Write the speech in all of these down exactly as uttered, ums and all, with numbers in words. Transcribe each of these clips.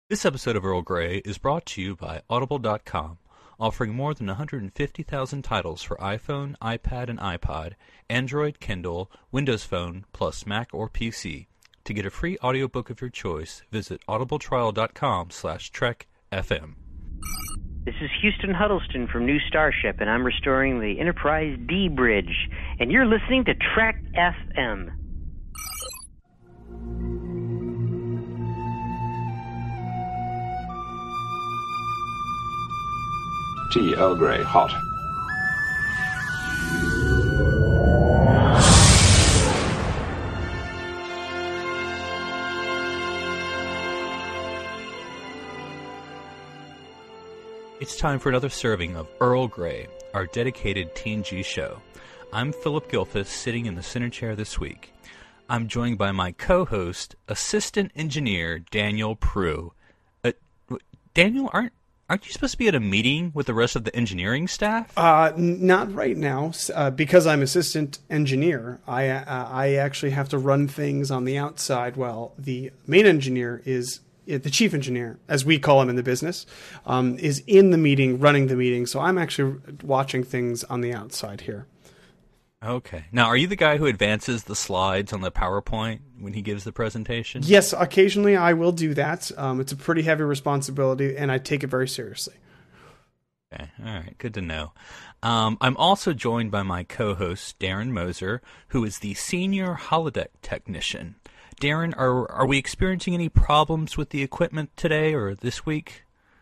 This episode of Earl Grey is brought to you by Audible dot com, offering more than one hundred fifty thousand titles for iPhone, iPad, and iPod, Android, Kindle, Windows Phone, plus Mac or P C. To get a free audiobook of your choice, visit audibletrial dot com slash trek F M. This is Houston Huddleston from New Starship, and I'm restoring the Enterprise D bridge, and you're listening to Trek F M. Tea Earl Grey, hot. It's time for another serving of Earl Grey, our dedicated T N G show. I'm Philip Gilfus, sitting in the center chair this week. I'm joined by my co-host, Assistant Engineer Daniel Prue. Uh, Daniel, aren't aren't you supposed to be at a meeting with the rest of the engineering staff? Uh, n- not right now, uh, because I'm assistant engineer. I uh, I actually have to run things on the outside while the main engineer is. The chief engineer, as we call him in the business, um, is in the meeting, running the meeting. So I'm actually watching things on the outside here. Okay. Now, are you the guy who advances the slides on the PowerPoint when he gives the presentation? Yes, occasionally I will do that. Um, it's a pretty heavy responsibility, and I take it very seriously. Okay. All right. Good to know. Um, I'm also joined by my co-host, Darren Moser, who is the senior holodeck technician. Darren, are are we experiencing any problems with the equipment today or this week?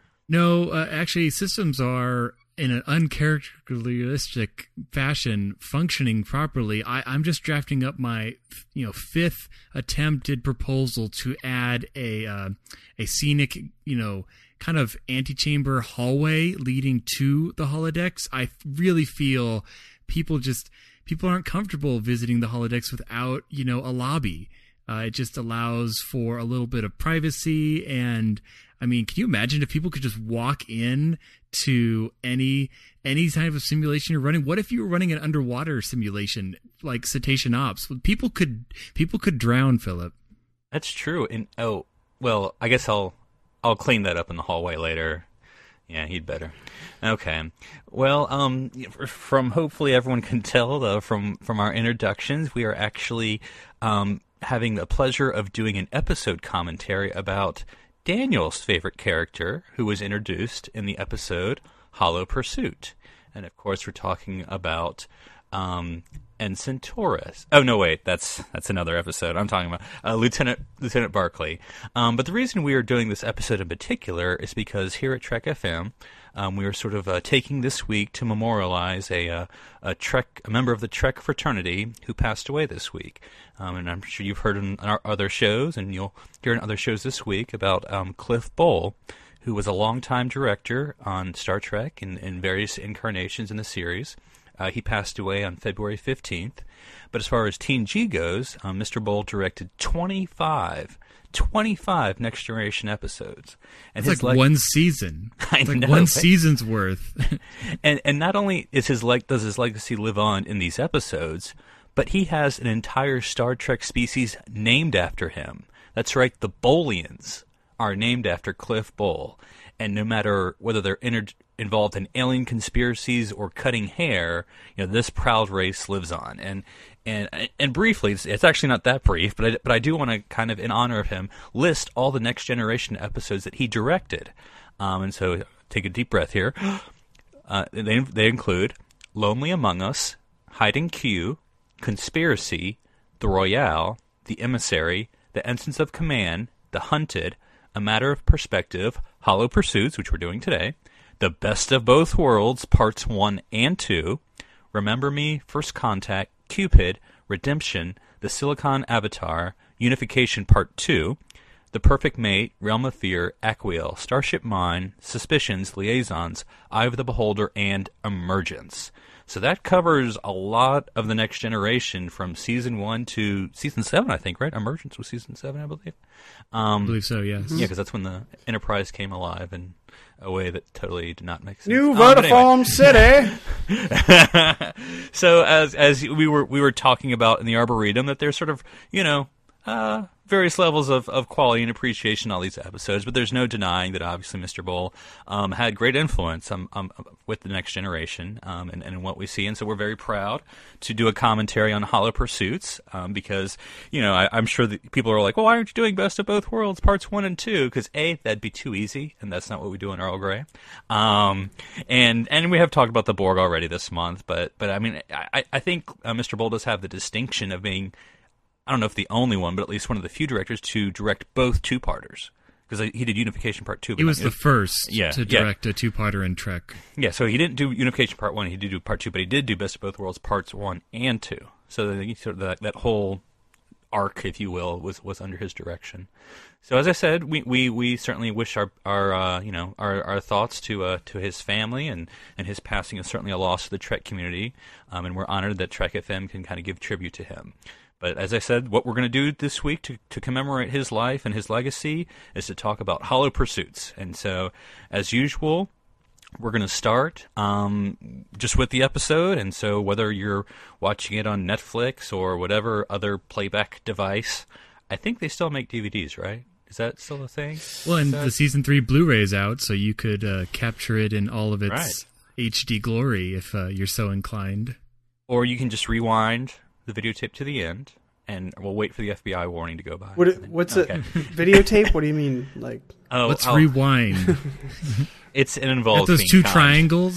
No, uh, actually, systems are in an uncharacteristic fashion functioning properly. I, I'm just drafting up my, you know, fifth attempted proposal to add a uh, a scenic, you know, kind of antechamber hallway leading to the holodecks. I really feel people just people aren't comfortable visiting the holodecks without, you know, a lobby. Uh, it just allows for a little bit of privacy. And I mean, can you imagine if people could just walk in to any any type of simulation you're running? What if you were running an underwater simulation like Cetacean Ops? People could people could drown, Philip. That's true. And oh, well, I guess I'll I'll clean that up in the hallway later. Yeah, he'd better. Okay. Well, um, from hopefully everyone can tell though from from our introductions, we are actually um. having the pleasure of doing an episode commentary about Daniel's favorite character, who was introduced in the episode Hollow Pursuit. And, of course, we're talking about um, Ensign Torres. Oh, no, wait, that's that's another episode. I'm talking about uh, Lieutenant Lieutenant Barclay. Um, but the reason we are doing this episode in particular is because here at Trek F M, Um, we are sort of uh, taking this week to memorialize a, uh, a Trek, a member of the Trek fraternity who passed away this week. Um, and I'm sure you've heard in our other shows, and you'll hear in other shows this week about um, Cliff Bole, who was a longtime director on Star Trek in, in various incarnations in the series. Uh, he passed away on February fifteenth. But as far as T N G goes, um, Mister Bole directed twenty-five twenty-five Next Generation episodes. And it's his like leg- one season. I it's like know, one right? season's worth. and and not only is his like does his legacy live on in these episodes, but he has an entire Star Trek species named after him. That's right, the Bolians are named after Cliff Bole. And no matter whether they're inter- involved in alien conspiracies or cutting hair, you know, this proud race lives on. And And and briefly, it's, it's actually not that brief, but I, but I do want to kind of, in honor of him, list all the Next Generation episodes that he directed. Um, and so take a deep breath here. Uh, they they include Lonely Among Us, Hiding Q, Conspiracy, The Royale, The Emissary, The Ensigns of Command, The Hunted, A Matter of Perspective, Hollow Pursuits, which we're doing today, The Best of Both Worlds, Parts one and two, Remember Me, First Contact, Cupid, Redemption, The Silicon Avatar, Unification Part two, The Perfect Mate, Realm of Fear, Aquiel, Starship Mine, Suspicions, Liaisons, Eye of the Beholder, and Emergence. So that covers a lot of the Next Generation from Season one to Season seven, I think, right? Emergence was Season seven, I believe. Um, I believe so, yes. Yeah, because that's when the Enterprise came alive in a way that totally did not make sense. New Um, Vertiform anyway. City! So as as we were we were talking about in the Arboretum, that there's sort of, you know, uh, various levels of, of quality and appreciation in all these episodes, but there's no denying that obviously Mister Bull um, had great influence um, um, with the next generation um, and, and what we see. And so we're very proud to do a commentary on Hollow Pursuits um, because, you know, I, I'm sure that people are like, well, why aren't you doing Best of Both Worlds parts one and two? Because A, that'd be too easy, and that's not what we do in Earl Grey. Um, and and we have talked about the Borg already this month, but, but I mean, I, I think uh, Mister Bull does have the distinction of being, I don't know if the only one, but at least one of the few directors to direct both two-parters. Because he did Unification Part two. But he was not, the first yeah, to yeah. direct a two-parter in Trek. Yeah, so he didn't do Unification Part one, he did do Part two, but he did do Best of Both Worlds Parts one and two. So the, sort of that, that whole arc, if you will, was, was under his direction. So as I said, we, we, we certainly wish our our uh, you know our, our thoughts to uh, to his family, and, and his passing is certainly a loss to the Trek community, um, and we're honored that Trek F M can kind of give tribute to him. But as I said, what we're going to do this week to, to commemorate his life and his legacy is to talk about Hollow Pursuits. And so, as usual, we're going to start um, just with the episode. And so whether you're watching it on Netflix or whatever other playback device, I think they still make D V Ds, right? Is that still a thing? Well, and that... the Season three Blu-ray's out, so you could uh, capture it in all of its right. H D glory if uh, you're so inclined. Or you can just rewind the videotape to the end, and we'll wait for the F B I warning to go by. What, what's okay. a videotape? What do you mean? Like, oh, let's oh. rewind. It's it involves Got those being two kind. triangles.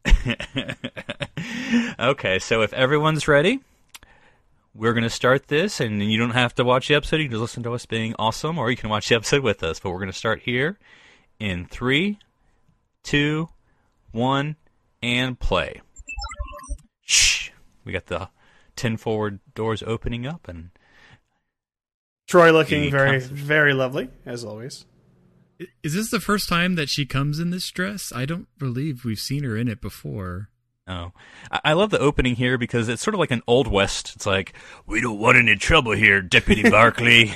Okay, so if everyone's ready, we're going to start this, and you don't have to watch the episode. You can just listen to us being awesome, or you can watch the episode with us. But we're going to start here in three, two, one, and play. Shh. We got the ten forward doors opening up, and Troy looking The very, concept. very lovely, as always. Is this the first time that she comes in this dress? I don't believe we've seen her in it before. oh, I, I love the opening here because it's sort of like an Old West. It's like, we don't want any trouble here, Deputy Barclay.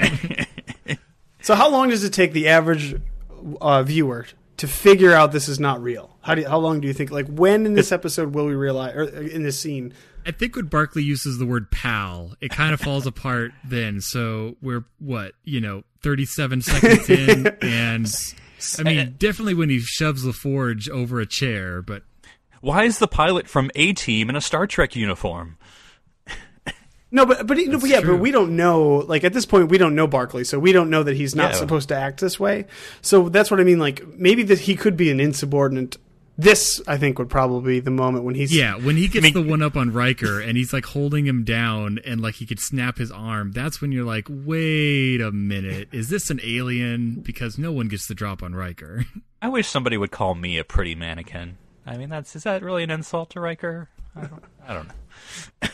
So how long does it take the average uh, viewer to figure out this is not real? How do you, how long do you think? Like, when in this episode will we realize, or in this scene? I think when Barclay uses the word pal, it kind of falls apart then. So we're, what, you know, thirty-seven seconds in, and I mean, definitely when he shoves LaForge over a chair, but... Why is the pilot from A-Team in a Star Trek uniform? No, but but, no, but yeah, true. but we don't know. Like, at this point, we don't know Barclay, so we don't know that he's not Yeah. supposed to act this way. So that's what I mean. Like, maybe that he could be an insubordinate. This, I think, would probably be the moment when he's Yeah, when he gets I mean- the one up on Riker and he's like holding him down and like he could snap his arm, that's when you're like, wait a minute, is this an alien? Because no one gets the drop on Riker. I wish somebody would call me a pretty mannequin. I mean, that's is that really an insult to Riker? I don't, I don't know.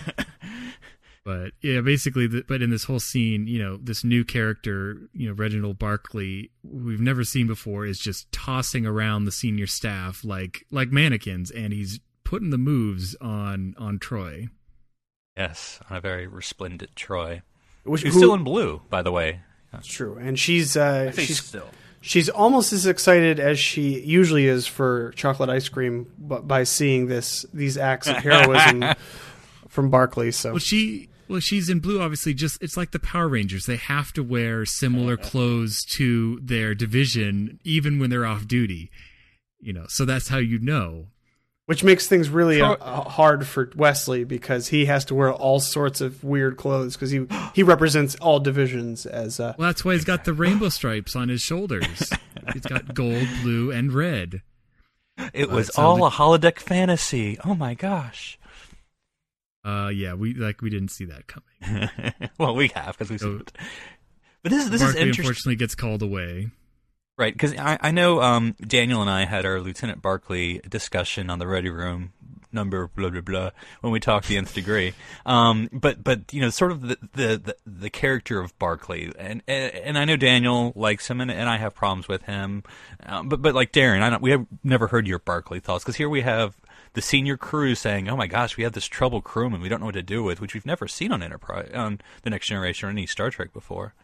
But yeah, basically, the, but in this whole scene, you know, this new character, you know, Reginald Barclay, we've never seen before, is just tossing around the senior staff like like mannequins, and he's putting the moves on on Troy. Yes, on a very resplendent Troy. which, Who's who- still in blue, by the way. It's true, and she's uh, I think she's still. she's almost as excited as she usually is for chocolate ice cream, but by seeing this these acts of heroism from Barclay. So Well, she. Well, she's in blue, obviously. Just it's like the Power Rangers; they have to wear similar clothes to their division, even when they're off duty. You know, so that's how you know. which makes things really uh, Troy- uh, hard for Wesley because he has to wear all sorts of weird clothes because he he represents all divisions as uh, Well, that's why he's got the rainbow stripes on his shoulders. He's got gold, blue, and red. It was so all the- a holodeck fantasy. Oh my gosh. Uh, yeah, we like we didn't see that coming. Well, we have because we've So- seen it. But this, this is Barclay interesting. unfortunately gets called away. Right, because I, I know um, Daniel and I had our Lieutenant Barclay discussion on the Ready Room number blah blah blah when we talked the nth degree. Um, but but you know, sort of the the, the, the character of Barclay, and, and and I know Daniel likes him, and, and I have problems with him. Um, but but like Darren, I don't, we have never heard your Barclay thoughts because here we have the senior crew saying, "Oh my gosh, we have this troubled crewman we don't know what to do with," which we've never seen on Enterprise, on the Next Generation or any Star Trek before.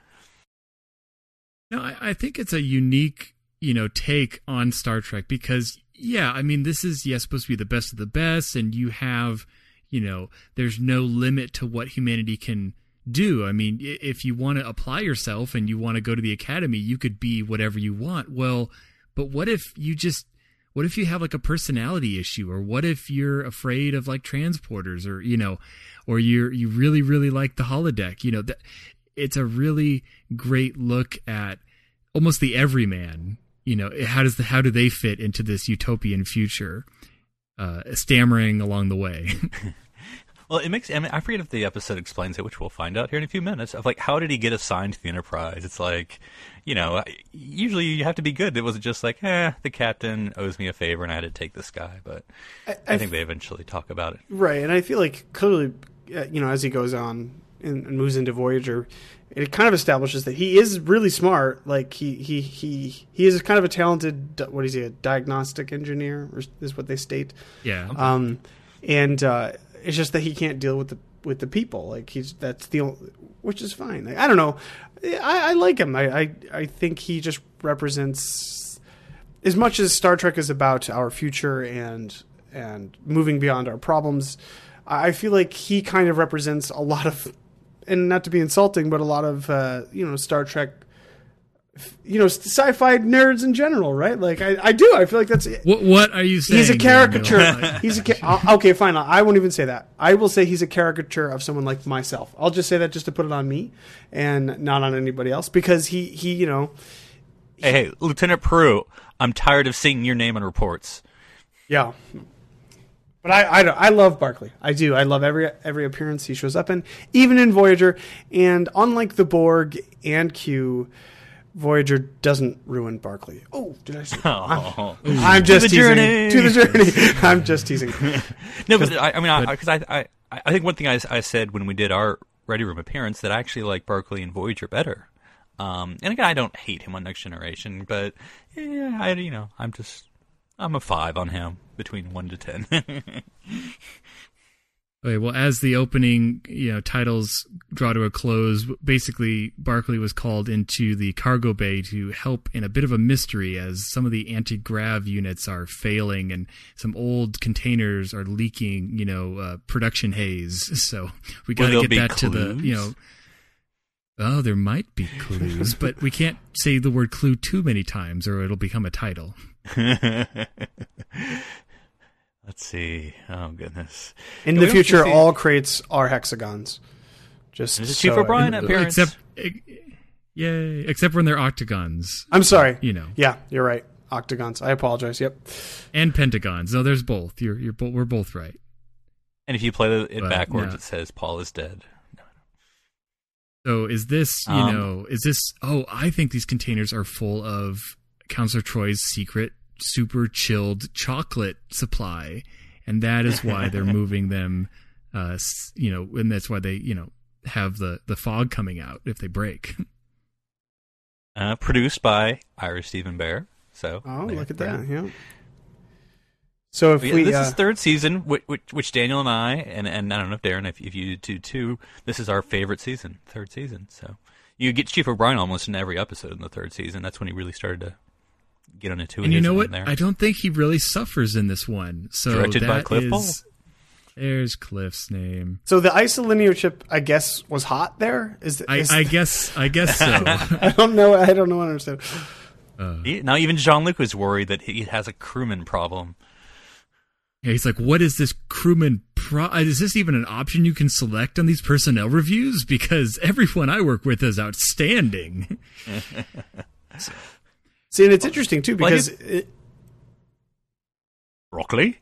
No, I, I think it's a unique, you know, take on Star Trek because, yeah, I mean, this is, yeah, supposed to be the best of the best, and you have, you know, there's no limit to what humanity can do. I mean, if you want to apply yourself and you want to go to the academy, you could be whatever you want. Well, but what if you just, what if you have like a personality issue, or what if you're afraid of like transporters, or, you know, or you're, you really, really like the holodeck, you know, that it's a really great look at almost the everyman, you know, how does the, how do they fit into this utopian future, uh, stammering along the way. Well, it makes, I mean, I forget if the episode explains it, which we'll find out here in a few minutes, of like, how did he get assigned to the Enterprise? It's like, you know, usually you have to be good. It wasn't just like, eh, the captain owes me a favor and I had to take this guy, but I, I, I think f- they eventually talk about it. Right, and I feel like clearly, uh, you know, as he goes on and, and moves into Voyager, it kind of establishes that he is really smart. Like, he, he, he, he is kind of a talented, what is he, a diagnostic engineer, or is what they state. Yeah. Um, and, uh, it's just that he can't deal with the with the people. Like, he's that's the only, which is fine. Like, I don't know. I, I like him. I, I I think he just represents, as much as Star Trek is about our future and and moving beyond our problems. I feel like he kind of represents a lot of, and not to be insulting, but a lot of uh, you know, Star Trek, you know, sci-fi nerds in general, right? Like, I, I do. I feel like that's what. What are you saying? He's a caricature. he's a ca- okay, fine. I won't even say that. I will say he's a caricature of someone like myself. I'll just say that just to put it on me and not on anybody else, because he, he, you know. He, hey, hey, Lieutenant Peru, I'm tired of seeing your name in reports. Yeah. But I, I, I love Barclay. I do. I love every every appearance he shows up in, even in Voyager. And unlike the Borg and Q, Voyager doesn't ruin Barclay. Oh, did I say? Oh. I'm, I'm just to the teasing. journey. To the journey. I'm just teasing. No, but I, I mean, because I, I, I, I think one thing I, I said when we did our Ready Room appearance that I actually like Barclay and Voyager better. Um, and again, I don't hate him on Next Generation, but yeah, I, you know, I'm just, I'm a five on him between one to ten. Okay, well, as the opening, you know, titles draw to a close, basically Barclay was called into the cargo bay to help in a bit of a mystery, as some of the anti-grav units are failing and some old containers are leaking, you know, uh, production haze. So we got to get that clues? to the, you know. Oh, there might be clues, but we can't say the word clue too many times or it'll become a title. Let's see. Oh, goodness. In Can the future, see... all crates are hexagons. Just Is it so Chief O'Brien appearance? Except, yay, except when they're octagons. I'm sorry. You know. Yeah, you're right. Octagons. I apologize. Yep. And pentagons. No, there's both. You're, you're, we're both right. And if you play it but, backwards, no. it says Paul is dead. So is this, you um, know, is this, oh, I think these containers are full of Counselor Troy's secret super chilled chocolate supply, and that is why they're moving them, uh, you know, and that's why they, you know, have the, the fog coming out if they break. Uh, produced by Ira Stephen Bear. So oh, there, look at right. that. Yeah. So if yeah, we, this uh, is third season, which, which, which Daniel and I, and, and I don't know if Darren, if, if you do too, this is our favorite season, third season. So you get Chief O'Brien almost in every episode in the third season. That's when he really started to get on a two. And you know what? There. I don't think he really suffers in this one. So Directed that by Cliff is, Paul. There's Cliff's name. So the isolinear chip, I guess, was hot there. Is, is I, I guess I guess so. I don't know. I don't know. I understand. Uh, he, now even Jean-Luc was worried that he has a crewman problem. Yeah, he's like, what is this crewman pro- is this even an option you can select on these personnel reviews? Because everyone I work with is outstanding. See, and it's interesting too because well, it, broccoli.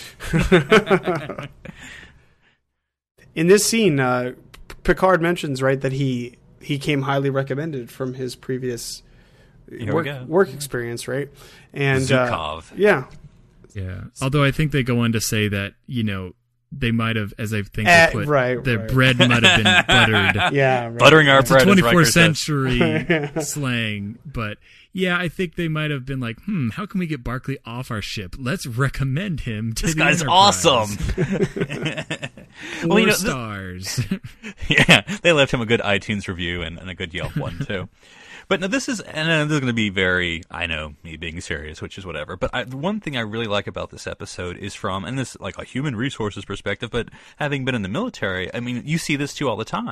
In this scene, uh, Picard mentions, right, that he he came highly recommended from his previous Here work, work experience, right? And Zukov. Uh, yeah. Yeah. Although I think they go on to say that, you know, they might have, as I think uh, they put, right, the right. bread might have been buttered. Yeah, right. Buttering our It's bread. a twenty-fourth as century slang, but yeah, I think they might have been like, hmm, how can we get Barclay off our ship? Let's recommend him to this the guy's Enterprise. awesome. Four well, you know, stars. This, yeah, they left him a good iTunes review and, and a good Yelp one too. But no, this is, and uh, this is going to be very, I know, me being serious, which is whatever. But I, the one thing I really like about this episode is from, and this like a human resources perspective, but having been in the military, I mean, you see this too all the time.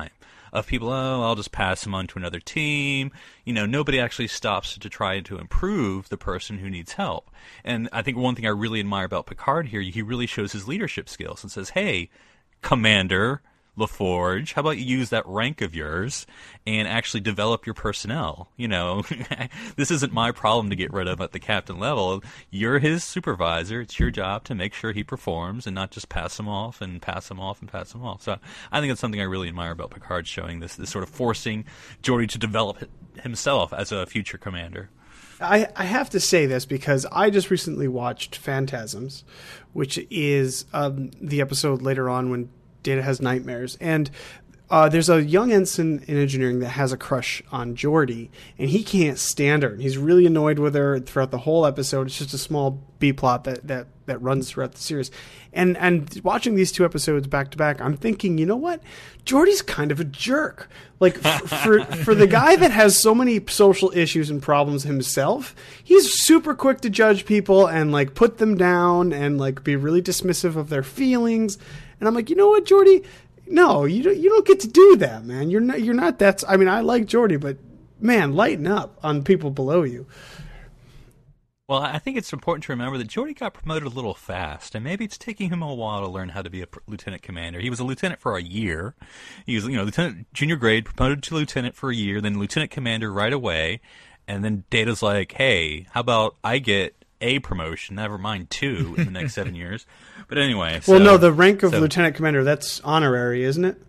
of people, oh, I'll just pass him on to another team. You know, nobody actually stops to try to improve the person who needs help. And I think one thing I really admire about Picard here, he really shows his leadership skills and says, hey, Commander LaForge, how about you use that rank of yours and actually develop your personnel? You know, this isn't my problem to get rid of at the captain level. You're his supervisor. It's your job to make sure he performs and not just pass him off and pass him off and pass him off. So I think it's something I really admire about Picard, showing this, this sort of forcing Geordi to develop himself as a future commander. I, I have to say this because I just recently watched Phantasms, which is um, the episode later on when Data has nightmares, and uh, there's a young ensign in engineering that has a crush on Geordi, and he can't stand her. He's really annoyed with her throughout the whole episode. It's just a small B plot that that that runs throughout the series. And and watching these two episodes back to back, I'm thinking, you know what? Geordi's kind of a jerk. Like f- for for the guy that has so many social issues and problems himself, he's super quick to judge people and like put them down and like be really dismissive of their feelings. And I'm like, you know what, Geordi? No, you don't. You don't get to do that, man. You're not. You're not that. I mean, I like Geordi, but man, lighten up on people below you. Well, I think it's important to remember that Geordi got promoted a little fast, and maybe it's taking him a while to learn how to be a lieutenant commander. He was a lieutenant for a year. He was, you know, lieutenant junior grade, promoted to lieutenant for a year, then lieutenant commander right away. And then Data's like, "Hey, how about I get a promotion, never mind two, in the next seven years?" But anyway, so, well, no, the rank of so, lieutenant commander, that's honorary, isn't it?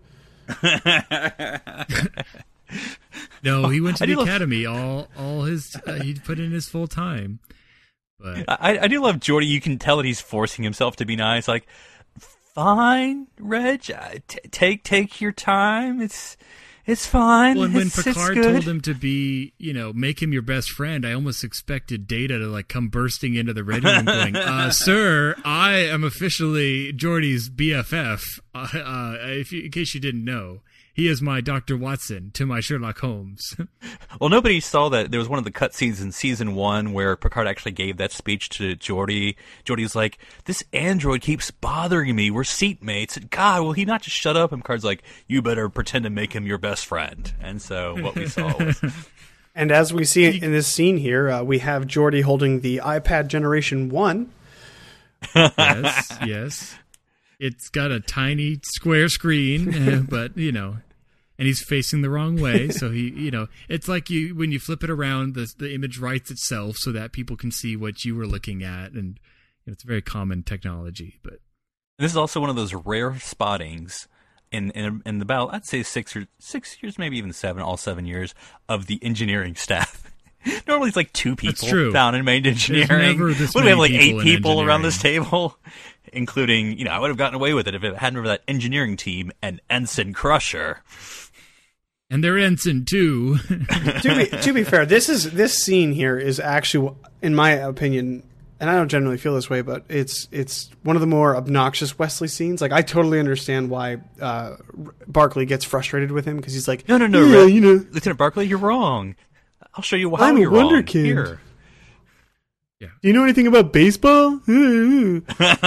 No, he went to I the love, academy. All, all his uh, he put in his full time. But I, I do love Geordi. You can tell that he's forcing himself to be nice. Like, fine, Reg, t- take take your time. It's it's fine. Well, and when it's, Picard it's told him to be, you know, make him your best friend, I almost expected Data to like come bursting into the ready room, going, uh, "Sir, I am officially Geordi's B F F. Uh, uh, if you, in case you didn't know." He is my Doctor Watson to my Sherlock Holmes. Well, nobody saw that. There was one of the cutscenes in season one where Picard actually gave that speech to Geordi. Geordi's like, "This android keeps bothering me. We're seatmates. And God, will he not just shut up?" And Picard's like, "You better pretend to make him your best friend." And so what we saw was... And as we see in this scene here, uh, we have Geordi holding the iPad Generation one. Yes, yes. It's got a tiny square screen, uh, but, you know, and he's facing the wrong way. So he, you know, it's like you when you flip it around, the the image writes itself so that people can see what you were looking at. And you know, it's a very common technology. But this is also one of those rare spottings in in, in the battle, I'd say six or six years, maybe even seven, all seven years of the engineering staff. Normally it's like two people down in main engineering. What do we have, like eight people around this table? Including, you know, I would have gotten away with it if it hadn't been that engineering team and Ensign Crusher. And they're Ensign, too. to, be, to be fair, this is this scene here is actually, in my opinion, and I don't generally feel this way, but it's it's one of the more obnoxious Wesley scenes. Like, I totally understand why uh, Barclay gets frustrated with him, because he's like, no, no, no, yeah, Red, you know, Lieutenant Barclay, you're wrong. I'll show you how I'm you're a wonder wrong. kid. Here. Yeah. Do you know anything about baseball? I'm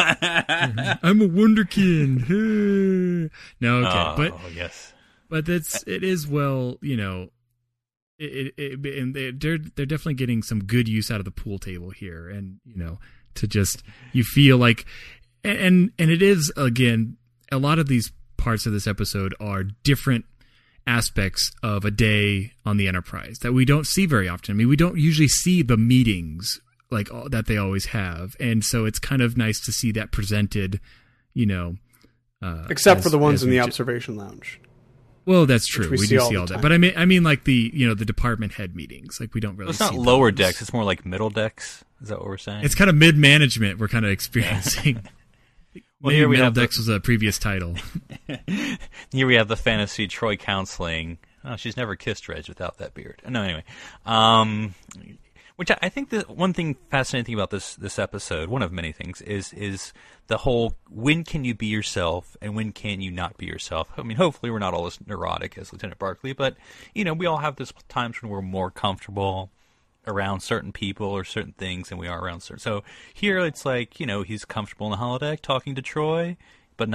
a wonderkin. No, okay, oh, but yes, but that's it is well, you know, it, it, it and they're they're definitely getting some good use out of the pool table here, and you know, to just you feel like, and and it is again a lot of these parts of this episode are different aspects of a day on the Enterprise that we don't see very often. I mean, we don't usually see the meetings like that they always have, and so it's kind of nice to see that presented, you know, uh, except as, for the ones in the ju- observation lounge. Well, that's true. We, we see do all see all time. that, but I mean, I mean, like the you know the department head meetings, like we don't really. Well, it's not see lower those. decks; it's more like middle decks. Is that what we're saying? It's kind of mid management. We're kind of experiencing. Well, Maybe here we middle have decks the, was a previous title. Here we have the fantasy Troy counseling. Oh, she's never kissed Reg without that beard. No, anyway. Um, which I, I think the one thing fascinating about this this episode, one of many things, is is the whole when can you be yourself and when can you not be yourself. I mean, hopefully we're not all as neurotic as Lieutenant Barclay, but you know, we all have this times when we're more comfortable around certain people or certain things than we are around certain. So here it's like, you know, he's comfortable in the holodeck talking to Troy, but not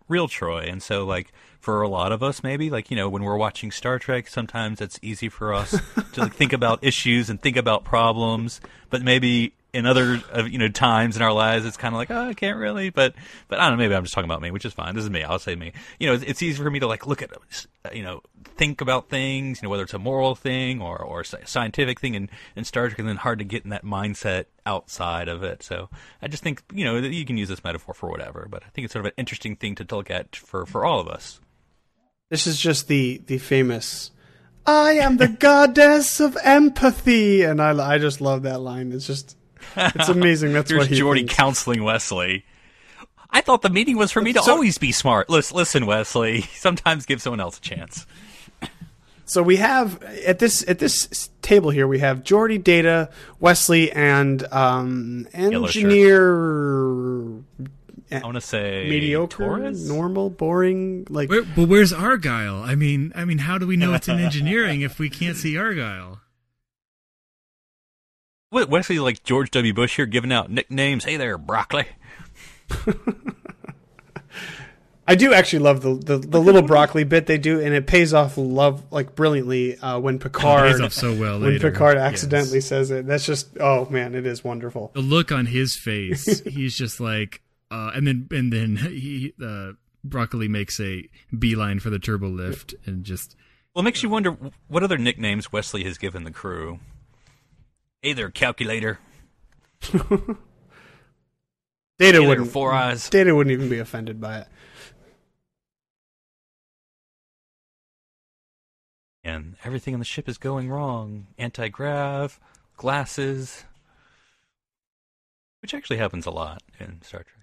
real Troy. And so, like, for a lot of us, maybe, like, you know, when we're watching Star Trek, sometimes it's easy for us to like, think about issues and think about problems. But maybe in other, uh, you know, times in our lives, it's kind of like, oh, I can't really. But, but I don't know, maybe I'm just talking about me, which is fine. This is me. I'll say me. You know, it's, it's easy for me to, like, look at, you know, think about things, you know, whether it's a moral thing or, or a scientific thing in, in Star Trek, and then hard to get in that mindset outside of it. So I just think, you know, you can use this metaphor for whatever, but I think it's sort of an interesting thing to look at for, for all of us. This is just the, the famous, I am the goddess of empathy. And I, I just love that line. It's just, it's amazing. That's Here's what he Geordi thinks. counseling Wesley. I thought the meeting was for me to So- always be smart. Listen, listen, Wesley, sometimes give someone else a chance. So we have at this at this table here we have Geordi, Data, Wesley, and um, Yellow shirt. engineer. I want to say Mediocre, Torres? normal, boring. Like Where, but where's Argyle? I mean, I mean, how do we know it's in engineering if we can't see Argyle? What, Wesley, like George W. Bush here, giving out nicknames. Hey there, broccoli. I do actually love the, the, the little broccoli bit they do, and it pays off love like brilliantly uh, when Picard Pays off so well when later. Picard accidentally Yes. says it. That's just oh man, it is wonderful. The look on his face, he's just like, uh, and then and then he uh, Broccoli makes a beeline for the turbo lift and just. Well, it makes you wonder what other nicknames Wesley has given the crew. Hey there, calculator. Data Hey there, wouldn't four eyes. Data wouldn't even be offended by it. And everything on the ship is going wrong. Anti-grav, glasses. Which actually happens a lot in Star Trek.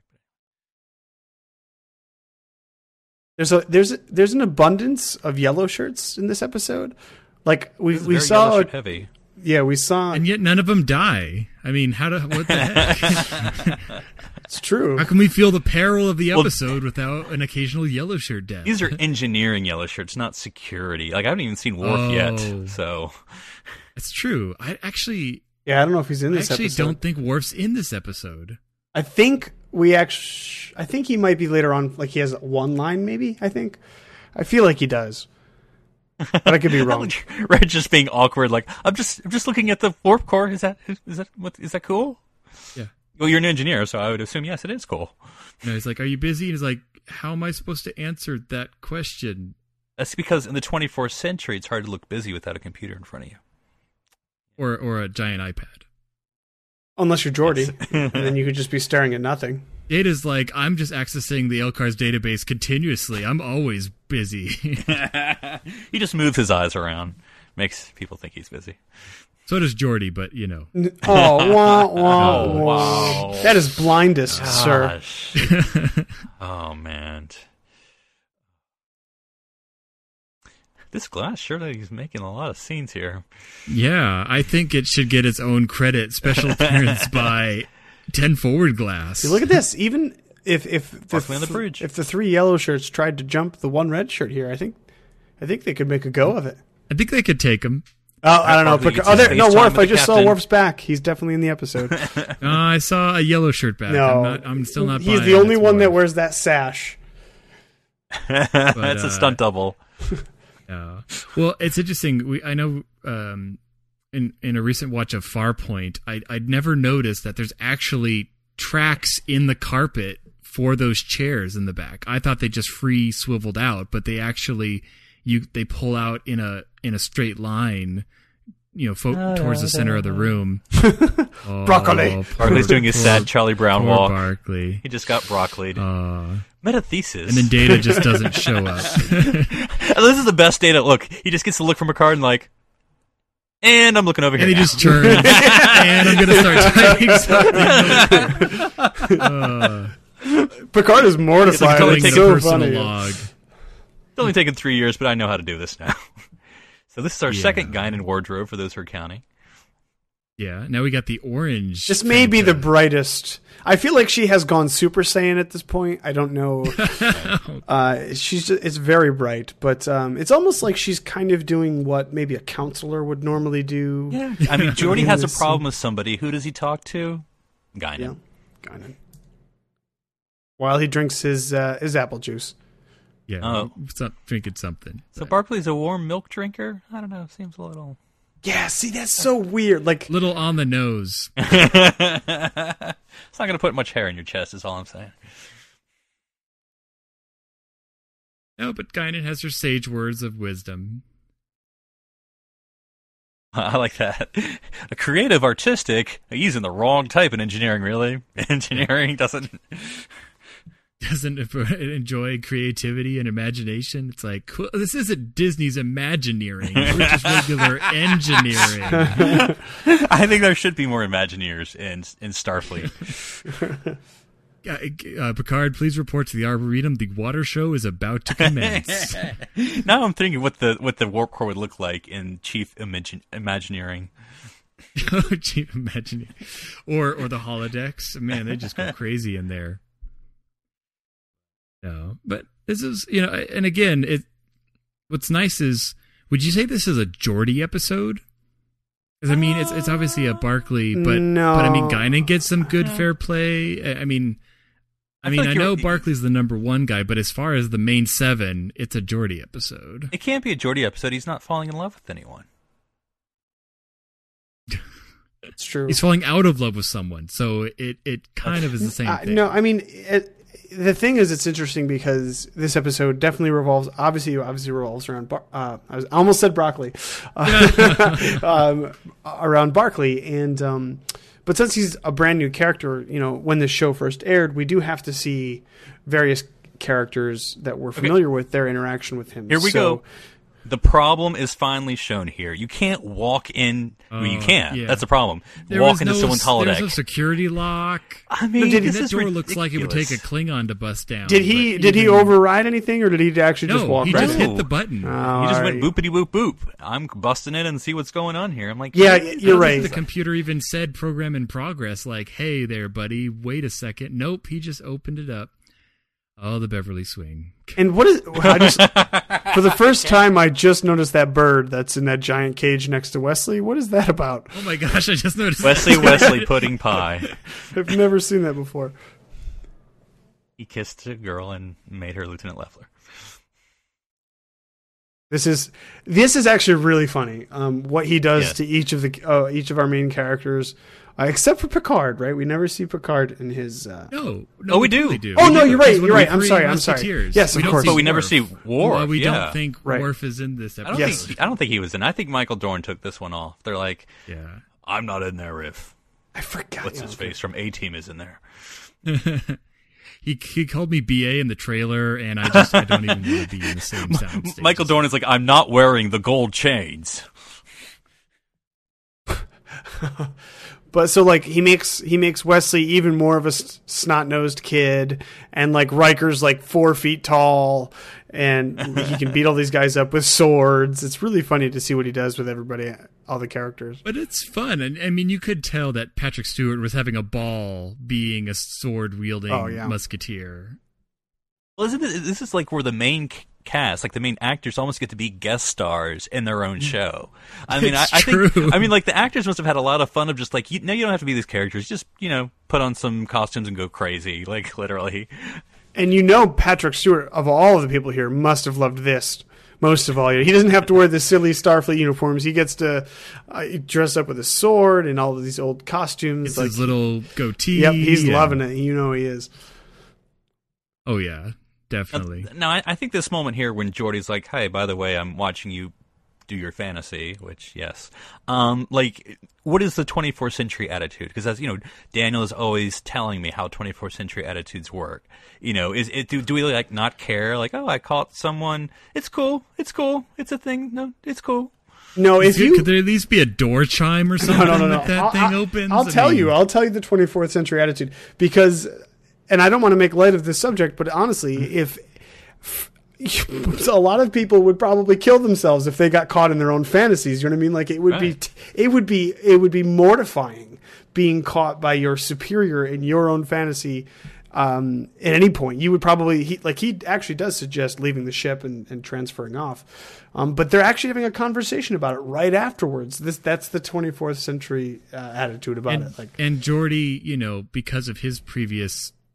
There's a there's a, there's an abundance of yellow shirts in this episode. Like we This is we very saw yellow ship heavy. yeah we saw And yet none of them die. I mean, how do what the heck? it's true. How can we feel the peril of the Well- episode without an occasional yellow shirt death? These are engineering yellow shirts, not security. Like, I haven't even seen Worf Oh. yet, so... It's true. I actually, Yeah, I don't know if he's in I this actually episode. don't think Worf's in this episode. I think we actually. I think he might be later on. Like he has one line, maybe. I think. I feel like he does, but I could be wrong. Red just being awkward, like, I'm just I'm just looking at the warp core. Is that is that what is that cool? Yeah. Well, you're an engineer, so I would assume yes, it is cool. You know, he's like, "Are you busy?" And he's like, "How am I supposed to answer that question?" That's because in the twenty-fourth century, it's hard to look busy without a computer in front of you. Or or a giant iPad. Unless you're Geordi, and then you could just be staring at nothing. Data's like, I'm just accessing the Elcar's database continuously. I'm always busy. He just moves his eyes around, makes people think he's busy. So does Geordi, but you know. Oh, wah, wah, Oh, wah. wow. That is blindest, sir. Gosh. Oh man. This glass sure that he's making a lot of scenes here. Yeah, I think it should get its own credit. Special appearance by ten Forward Glass. See, look at this. Even if if the, Broccoli on the bridge. if the three yellow shirts tried to jump the one red shirt here, I think I think they could make a go of it. I think they could take him. Oh, I don't know. Broccoli Pic- gets oh, his there, face no, time Worf. with I the just saw captain. Worf's back. He's definitely in the episode. Uh, I saw a yellow shirt back. No, I'm, not, I'm still not. He's buying the only it's one that Worf. wears that sash. That's uh, a stunt double. Yeah. Well, it's interesting. We I know um, in in a recent watch of Farpoint, I I'd never noticed that there's actually tracks in the carpet for those chairs in the back. I thought they just free swiveled out, but they actually you they pull out in a in a straight line, you know, fo- towards the center of the room. Oh, Broccoli. poor- Barkley's doing his poor- sad Charlie Brown poor walk. Barkley. He just got broccolied. Uh, Metathesis. and then Data just doesn't show up. And this is the best Data. Look, he just gets to look from a card and like, and I'm looking over here. And he now. just turns, and I'm going to start typing something. Uh, Picard is mortified. totally It's taking so personal funny. log. It's only taken three years, but I know how to do this now. So this is our Yeah. second Guinan wardrobe for those who are counting. Yeah, now we got the orange. This may be the Fanta. brightest. I feel like she has gone Super Saiyan at this point. I don't know. uh, she's just, it's very bright, but um, it's almost like she's kind of doing what maybe a counselor would normally do. Yeah. I mean, Geordi In has a this problem with somebody. Who does he talk to? Guinan. Yeah, Guinan. while he drinks his uh, his apple juice. Yeah, Oh. some, drinking something. So But Barkley's a warm milk drinker? I don't know. Seems a little... Yeah, see, that's so weird. Like, little on the nose. It's not going to put much hair in your chest, is all I'm saying. No, but Guinan has her sage words of wisdom. I like that. A creative, artistic, he's in the wrong type in engineering, really. Engineering doesn't... Doesn't enjoy creativity and imagination. It's like, cool, this isn't Disney's Imagineering. We're just regular engineering. I think there should be more Imagineers in in Starfleet. Uh, uh, Picard, please report to the Arboretum. The water show is about to commence. Now I'm thinking what the what the warp core would look like in Chief Imagine, Imagineering. Chief Imagineering. Or, or the holodecks. Man, they just go crazy in there. No, but this is, you know, and again, it. What's nice is, would you say this is a Geordi episode? Because I mean, it's it's obviously a Barkley, but No. but I mean, Guinan gets some good fair play. I I mean, I, I mean, feel I like know you're- Barkley's the number one guy, but as far as the main seven, it's a Geordi episode. It can't be a Geordi episode. He's not falling in love with anyone. it's true. He's falling out of love with someone, so it it kind of is the same Uh, thing. no, I mean, it, the thing is, it's interesting because this episode definitely revolves, obviously, obviously revolves around, Bar- uh, I, was, I almost said broccoli, uh, um, around Barkley. And, um, but since he's a brand new character, you know, when this show first aired, we do have to see various characters that we're familiar with, their interaction with him. Here we So- go. The problem is finally shown here. You can't walk in. I mean, you Uh, can. yeah. That's the problem. There walk was into no, someone's There was holodeck. no security lock. I mean, did he- And this that is door looks like it would take a ridiculous. Klingon to bust down. Did he, but did he even- override anything, or did he actually No, just walk he right just in? No. hit the button. Oh, He just all went right. boopity boop boop. I'm busting in and see what's going on here. I'm like, Yeah, I you're don't think right. The computer even said program in progress, like, hey there, buddy, wait a second. Nope, he just opened it up. Oh, the Beverly Swing. And what is, I just, for the first time, I just noticed that bird that's in that giant cage next to Wesley. What is that about? Oh my gosh, I just noticed Wesley that. Wesley pudding pie. I've never seen that before. He kissed a girl and made her Lieutenant Leffler. This is this is actually really funny. Um, what he does Yes. to each of the uh, each of our main characters, uh, except for Picard, right? We never see Picard in his. Uh... No, no, Oh, we do. totally do. Oh We no, do. you're right. He's one You're of right. the I'm three sorry. I'm sorry. Musketeers. Yes, We of don't course. see But we never Worf. see Worf. Well, we yeah. don't think Right. Worf is in this I episode. don't Yes. think. I don't think he was in. I think Michael Dorn took this one off. They're like, Yeah. I'm not in there. If I forgot. what's yeah, his okay. face from A Team is in there. He he called me B A in the trailer, and I just I don't even want to be in the same sound stage. Michael Dorn is like, I'm not wearing the gold chains. But so like he makes he makes Wesley even more of a snot nosed kid, and like Riker's like four feet tall, and he can beat all these guys up with swords. It's really funny to see what he does with everybody, all the characters. But it's fun, and I mean, you could tell that Patrick Stewart was having a ball being a sword wielding Oh, yeah. musketeer. Well, isn't it, this is like where the main c- cast, like the main actors, almost get to be guest stars in their own show. I mean, I, It's I think, true. I mean, like the actors must have had a lot of fun of just like, you, no, you don't have to be these characters. Just you know, put on some costumes and go crazy, like literally. And you know, Patrick Stewart, of all of the people here, must have loved this most of all. He doesn't have to wear the silly Starfleet uniforms. He gets to uh, dress up with a sword and all of these old costumes. It's like, his little goatee. yep, he's and- loving it. You know he is. Oh yeah, definitely. Now, I, I think this moment here when Geordi's like, "Hey, by the way, I'm watching you do your fantasy," which yes, um, like, what is the twenty-fourth century attitude? Because as you know, Daniel is always telling me how twenty-fourth century attitudes work. You know, is it do, do we like not care? Like, oh, I caught someone. It's cool. It's cool. It's a thing. No, it's cool. No, if Could, you could there at least be a door chime or something no, no, no. that that I'll, thing I'll- opens? I'll I tell mean, you. I'll tell you the twenty-fourth century attitude because, and I don't want to make light of this subject, but honestly, if a lot of people would probably kill themselves if they got caught in their own fantasies. You know what I mean? Like it would Right. be, it would be, it would be mortifying being caught by your superior in your own fantasy. Um, at any point, you would probably he, like he actually does suggest leaving the ship and, and transferring off, um, but they're actually having a conversation about it right afterwards. This that's the twenty-fourth century uh, attitude about and, it. Like, and Geordi, you know, because of his previous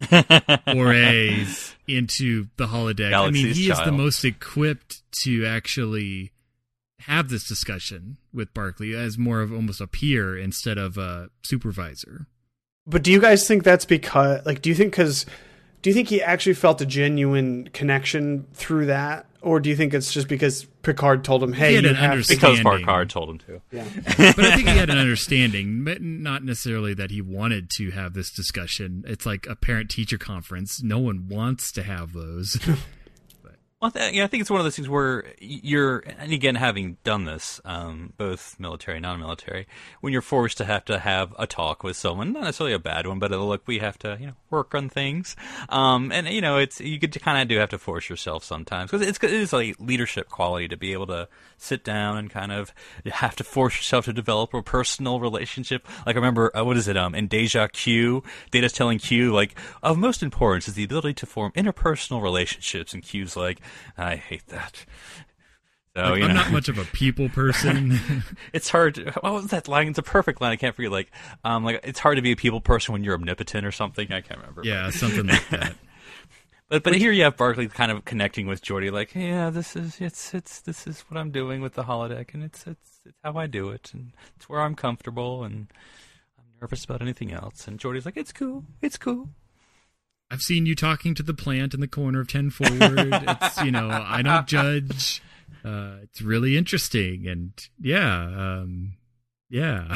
forays into the holodeck. Galaxy's I mean, he child. is the most equipped to actually have this discussion with Barclay as more of almost a peer instead of a supervisor. But do you guys think that's because, like, do you think because, do you think he actually felt a genuine connection through that? Or do you think it's just because Picard told him, hey, He had you an have to... understanding. Because Picard told him to. Yeah. But I think he had an understanding, but not necessarily that he wanted to have this discussion. It's like a parent-teacher conference. No one wants to have those. Well, th- yeah, I think it's one of those things where you're, and again, having done this, um, both military and non-military, when you're forced to have to have a talk with someone, not necessarily a bad one, but uh, look, we have to, you know, work on things, um, and you know, it's you could kind of do have to force yourself sometimes because it's it is a leadership quality to be able to sit down and kind of have to force yourself to develop a personal relationship. Like I remember, uh, what is it? Um, in Deja Q, Data's telling Q like of most importance is the ability to form interpersonal relationships, and Q's like, I hate that. So Like, you I'm know, not much of a people person. it's hard. To, what was that line? It's a perfect line. I can't forget. Like, um, like it's hard to be a people person when you're omnipotent or something. I can't remember. Yeah, something like that. But but here you have Barclay kind of connecting with Geordi, like, yeah, this is it's it's this is what I'm doing with the holodeck, and it's it's it's how I do it, and it's where I'm comfortable, and I'm nervous about anything else. And Geordi's like, it's cool, it's cool. I've seen you talking to the plant in the corner of ten forward. It's, you know, I don't judge. Uh, it's really interesting, and yeah, um, yeah.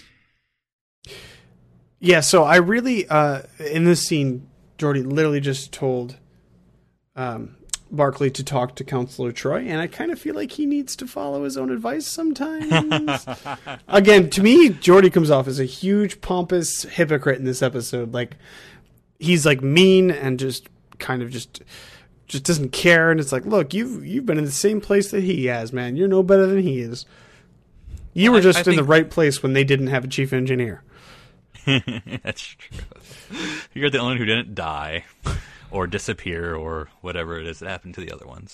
Yeah, so I really, uh, in this scene, Geordi literally just told um, Barclay to talk to Counselor Troy, and I kind of feel like he needs to follow his own advice sometimes. Again, to me, Geordi comes off as a huge, pompous hypocrite in this episode. Like, he's like mean and just kind of just just doesn't care, and it's like, look, you've you've been in the same place that he has, man. You're no better than he is. You Well, were just I, I in the think... right place when they didn't have a chief engineer. That's true. You're the only one who didn't die or disappear or whatever it is that happened to the other ones.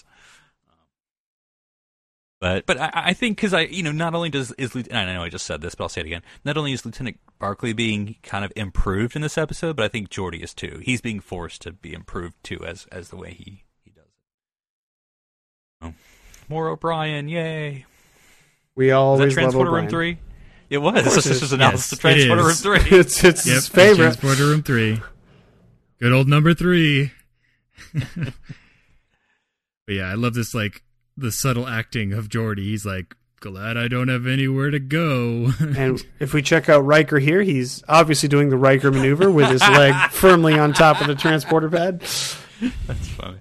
But but I, I think because I you know not only does is I know I just said this, but I'll say it again. Not only is Lieutenant Barclay being kind of improved in this episode, but I think Geordi is too. He's being forced to be improved too, as as the way he he does it. Oh. More O'Brien, yay! We always Was that Transporter love Room O'Brien. three? It was. This it is is. just announced Yes, the Transporter it Room is. three. It's it's Yep, his favorite. Transporter Room three. Good old number three. But yeah, I love this, like, the subtle acting of Geordi. He's like, glad I don't have anywhere to go. And if we check out Riker here, he's obviously doing the Riker maneuver with his leg firmly on top of the transporter pad. That's funny.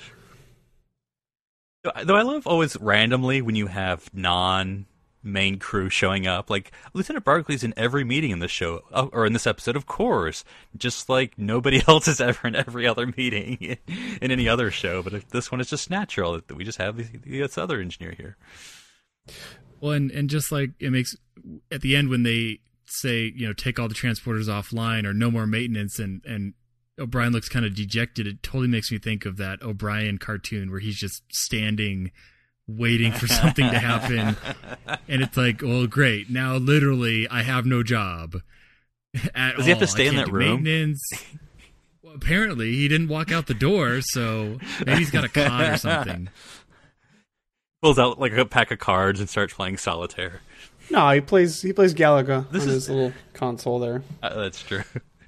Though I love always randomly when you have non-main crew showing up. Like, Lieutenant Barclay's in every meeting in this show, or in this episode, of course. Just like nobody else is ever in every other meeting in any other show. But this one is just natural that we just have this other engineer here. Well, and, and just like it makes, at the end when they say, you know, take all the transporters offline or no more maintenance, and, and O'Brien looks kind of dejected, it totally makes me think of that O'Brien cartoon where he's just standing waiting for something to happen, and it's like, well, great, now literally I have no job at Does he have to all. stay I in can't that do room? Maintenance. Well, apparently he didn't walk out the door, so maybe he's got a cot or something. Pulls out like a pack of cards and starts playing solitaire. No, he plays he plays Galaga This on is- his little console there. Uh, that's true.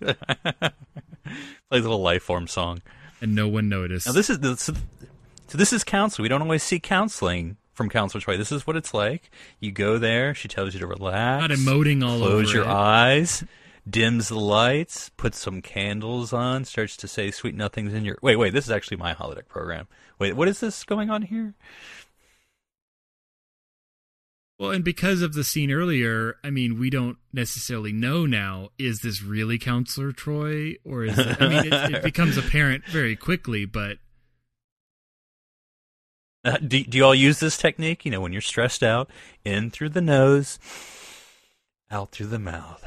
Plays a little life form song. And no one noticed. Now this is the, so, so this is counseling. We don't always see counseling from Counselor Troy. This is what it's like. You go there. She tells you to relax. Not emoting all Close over your it. eyes. Dims the lights. Puts some candles on. Starts to say sweet nothings in your. Wait, wait. This is actually my holodeck program. Wait, what is this going on here? Well, and because of the scene earlier, I mean, we don't necessarily know now, is this really Counselor Troy? Or is it, I mean, it, it becomes apparent very quickly, but... Uh, do, do you all use this technique? You know, when you're stressed out, in through the nose, out through the mouth.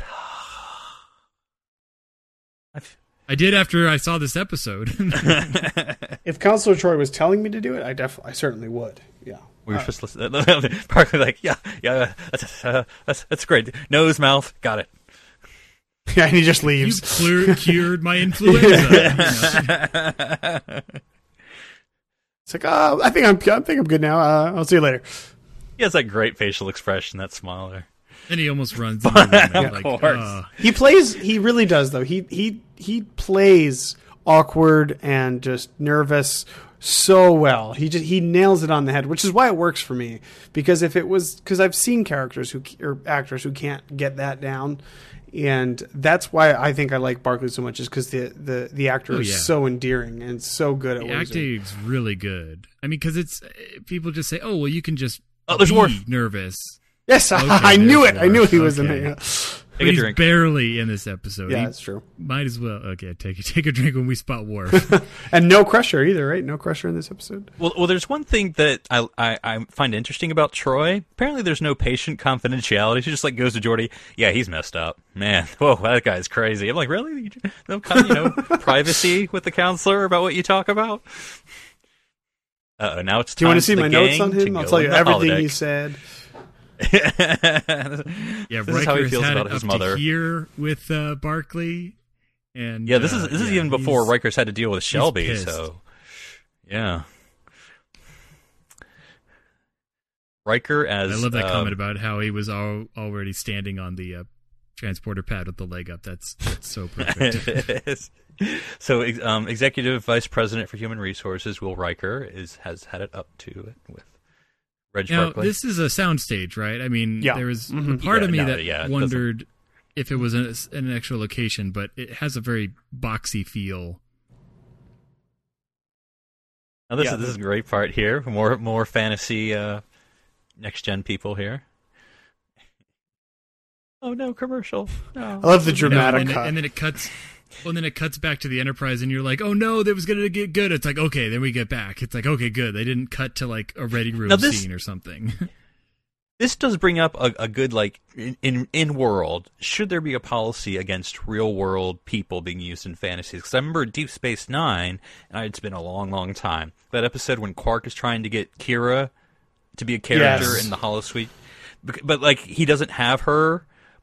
I've... I did after I saw this episode. If Counselor Troy was telling me to do it, I definitely, I certainly would. Yeah. We were supposed to listen. Partly like, yeah, yeah, that's, uh, that's that's great. Nose, mouth, got it. Yeah, and he just You leaves. clear, cured my influenza. You know? It's like, oh, I think I'm, I think I'm good now. Uh, I'll see you later. He has that great facial expression, that smile there. And he almost runs into them. Of Like, course. uh, He plays. He really does, though. He he he plays awkward and just nervous so well. He just he nails it on the head, which is why it works for me. Because if it was, because I've seen characters who or actors who can't get that down, and that's why I think I like Barkley so much, is because the, the the actor Oh, is yeah. so endearing and so good at the what he's doing. acting's really good. I mean, because it's people just say, "Oh, well, you can just Oh, there's be Worf. nervous." Yes, Okay, I knew it. there's I knew Worf. he was Okay. in it. But Take a he's drink. barely in this episode. Yeah, He that's true. might as well. Okay, take take a drink when we spot Worf. And no Crusher either, right? No Crusher in this episode. Well, well, there's one thing that I, I I find interesting about Troy. Apparently, there's no patient confidentiality. She just like goes to Geordi. Yeah, he's messed up, man. Whoa, that guy's crazy. I'm like, really? No kind of, you know, privacy with the counselor about what you talk about. Uh oh, now it's time Do you want to for see the my notes gang on to him? I'll go tell in you the everything holodeck. he said. Yeah, This is how he Riker's feels had about it his up mother. to here with uh, Barkley, and Yeah, this uh, is this is yeah, even before he's- Riker's had to deal with Shelby. pissed. So, yeah. Riker as I love that uh, comment about how he was al- already standing on the uh, transporter pad with the leg up. That's that's so perfect. It is. So, ex- um, Executive Vice President for Human Resources Will Riker is has had it up to it with Reg Now, Barkley. this is a soundstage, right? I mean, Yeah. there was Mhm. a part Yeah, of me no, that yeah, it wondered if it was an, an actual location, but it has a very boxy feel. Now, this Yeah, is this the- is a great part here. More more fantasy uh, next gen people here. Oh no, commercial! No. I love the You know, dramatic and, then- cut. and then it cuts. Well, and then it cuts back to the Enterprise, and you're like, "Oh no, that was gonna get good." It's like, okay, then we get back. It's like, okay, good. They didn't cut to like a ready room Now this- scene or something. This does bring up a, a good, like, in, in in world, should there be a policy against real world people being used in fantasies? Because I remember Deep Space Nine, and it's been a long, long time, that episode when Quark is trying to get Kira to be a character Yes. in the holosuite, but, but, like, he doesn't have her,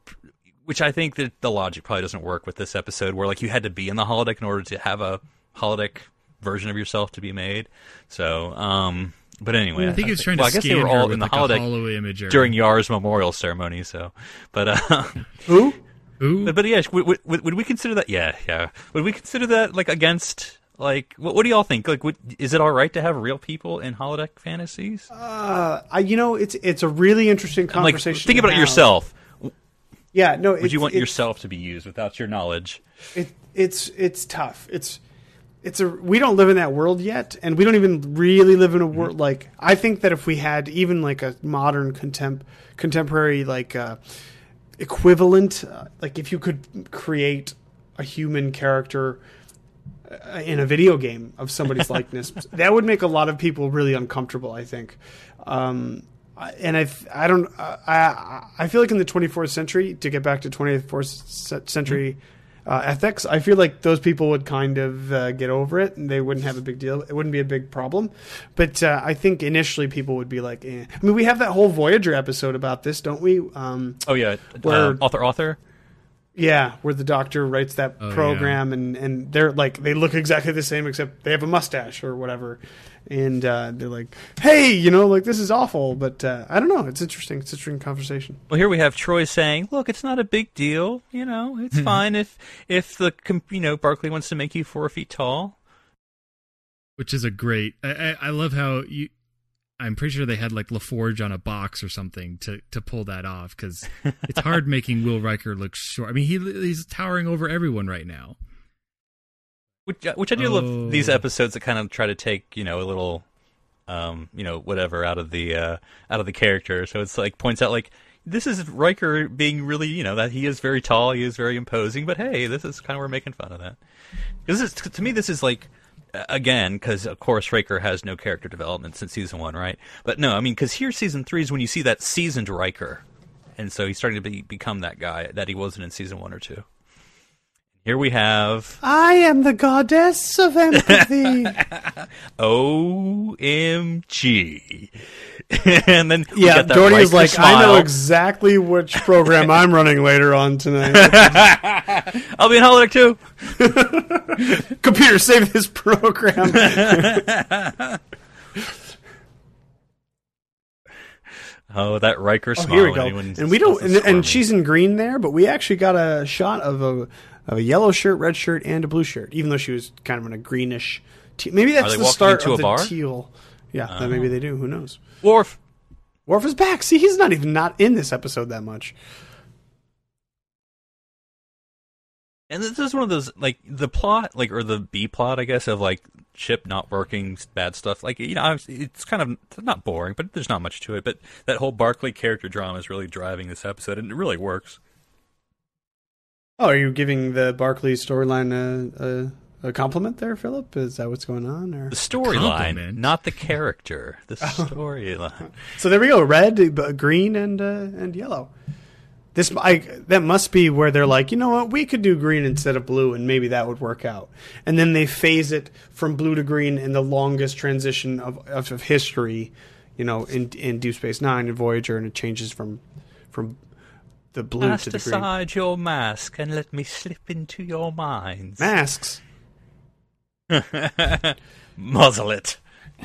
which I think that the logic probably doesn't work with this episode, where, like, you had to be in the holodeck in order to have a holodeck version of yourself to be made. So, um... But anyway, I think he was trying well, to I guess scan they were her all with in the like a holodeck hollow image or- during Yar's memorial ceremony. So, but uh, Who? Ooh. but, but yeah, would, would, would we consider that? Yeah, yeah. Would we consider that like against like what, what do y'all think? Like, would, is it all right to have real people in holodeck fantasies? Uh, I, you know, it's it's a really interesting I'm like, conversation. think to about it have. yourself. Yeah, no. Would you want yourself to be used without your knowledge? It, it's it's tough. It's it's a we don't live in that world yet, and we don't even really live in a world like. I think that if we had even like a modern contem- contemporary like uh, equivalent, uh, like if you could create a human character uh, in a video game of somebody's likeness, that would make a lot of people really uncomfortable, I think. Um, I- and I, I don't, uh, I, I feel like in the twenty-fourth century, to get back to twenty-fourth ce- century uh, ethics, I feel like those people would kind of uh, get over it, and they wouldn't have a big deal. It wouldn't be a big problem. But uh, I think initially people would be like, eh. I mean, we have that whole Voyager episode about this, don't we? Um, Oh yeah, Where- uh, author author. yeah, where the doctor writes that Oh, program, and, and they're like they look exactly the same except they have a mustache or whatever, and uh, they're like, "Hey, you know, like this is awful." But uh, I don't know. It's interesting. It's an interesting conversation. Well, here we have Troy saying, "Look, it's not a big deal. You know, it's fine if if the com- you know Barkley wants to make you four feet tall." Which is a great. I, I, I love how you. I'm pretty sure they had like LaForge on a box or something to, to pull that off, because it's hard making Will Riker look short. I mean, he he's towering over everyone right now. Which, which I do Oh. love these episodes that kind of try to take, you know, a little, um, you know, whatever out of the uh, out of the character. So it's like points out like this is Riker being really, you know, that he is very tall, he is very imposing, but hey, this is kind of we're making fun of that. This is to me, this is like again because of course Riker has no character development since season one, right? But no, I mean because here season three is when you see that seasoned Riker, and so he's starting to be, become that guy that he wasn't in season one or two. Here we have I am the goddess of empathy. O M G. And then we Yeah, get that Doherty is Riker like, smile. I know exactly which program I'm running later on tonight. I'll be in holodeck too. Computer, save this program. Oh, that Riker Oh, smile. here we go. Anyone And we don't. does And, this for and me. she's in green there, but we actually got a shot of a, of a yellow shirt, red shirt, and a blue shirt. Even though she was kind of in a greenish. Te- maybe that's they the walking start into of a the bar? teal. Yeah, then maybe they do. Who knows? Worf. Worf is back. See, he's not even not in this episode that much. And this is one of those, like, the plot, like, or the B plot, I guess, of, like, ship not working, bad stuff. Like, you know, it's kind of, it's not boring, but there's not much to it. But that whole Barclay character drama is really driving this episode, and it really works. Oh, are you giving the Barclay storyline a, a, a compliment there, Philip? Is that what's going on? Or The storyline, Compliment. not the character. The storyline. so there we go. Red, b- green, and uh, and yellow. This I, that must be where they're like, you know what, we could do green instead of blue, and maybe that would work out. And then they phase it from blue to green in the longest transition of of, of history, you know, in in Deep Space Nine and Voyager, and it changes from from the blue Cast to the green. aside your mask and let me slip into your minds. Masks. Muzzle it.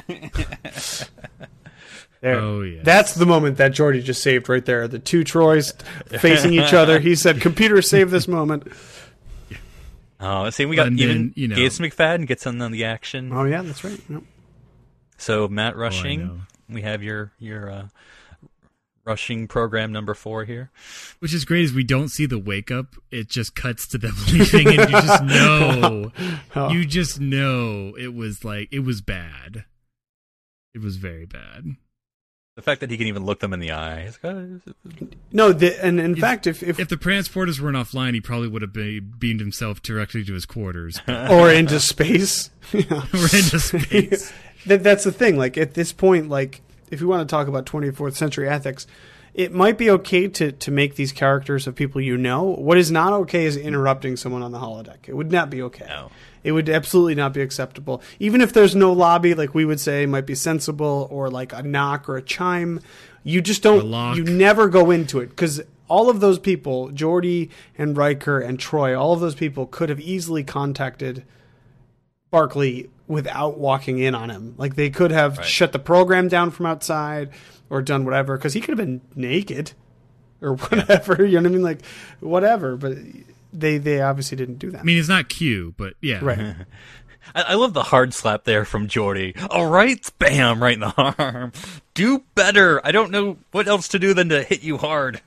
There. Oh, yes. That's the moment that Geordi just saved right there. The two Troys facing each other. He said, computer, save this moment. Oh, see, we got And even then, you know- Gates McFadden gets in on the action. Oh, yeah, that's right. Yep. So Matt know. Rushing, we have your your uh, rushing program number four here. Which is great is we don't see the wake up. It just cuts to them leaving and you just know. Oh. You just know it was like, it was bad. It was very bad. The fact that he can even look them in the eye. It's like, oh, No, the, and in If- fact, if, if If the transporters weren't offline, he probably would have be- beamed himself directly to his quarters. or into space. Yeah. We're into space. that, that's the thing. Like at this point, like if we want to talk about twenty-fourth century ethics, it might be okay to, to make these characters of people you know. What is not okay is interrupting someone on the holodeck. It would not be okay. No. It would absolutely not be acceptable. Even if there's no lobby, like we would say might be sensible, or like a knock or a chime. You just A don't, lock. you never go into it. Because all of those people, Geordi and Riker and Troy, all of those people could have easily contacted Barclay without walking in on him. Like they could have Right. shut the program down from outside or done whatever, because he could have been naked or whatever. You know what I mean? Like whatever. But they they obviously didn't do that. I mean, it's not Q, but yeah. Right. I, I love the hard slap there from Geordi. All right, bam, right in the arm. Do better. I don't know what else to do than to hit you hard.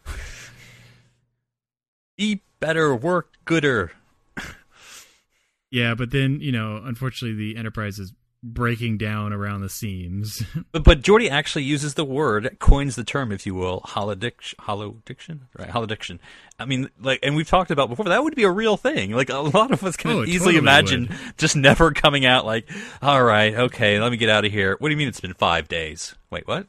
Be better, work gooder. Yeah, but then, you know, unfortunately the Enterprise is breaking down around the seams. But, but Geordi actually uses the word, coins the term, if you will, holodiction, holodiction, right? Holodiction. I mean, like, and we've talked about before, that would be a real thing. Like, a lot of us can Oh, it easily totally imagine would. just never coming out like, all right, okay, let me get out of here. What do you mean it's been five days? Wait, what?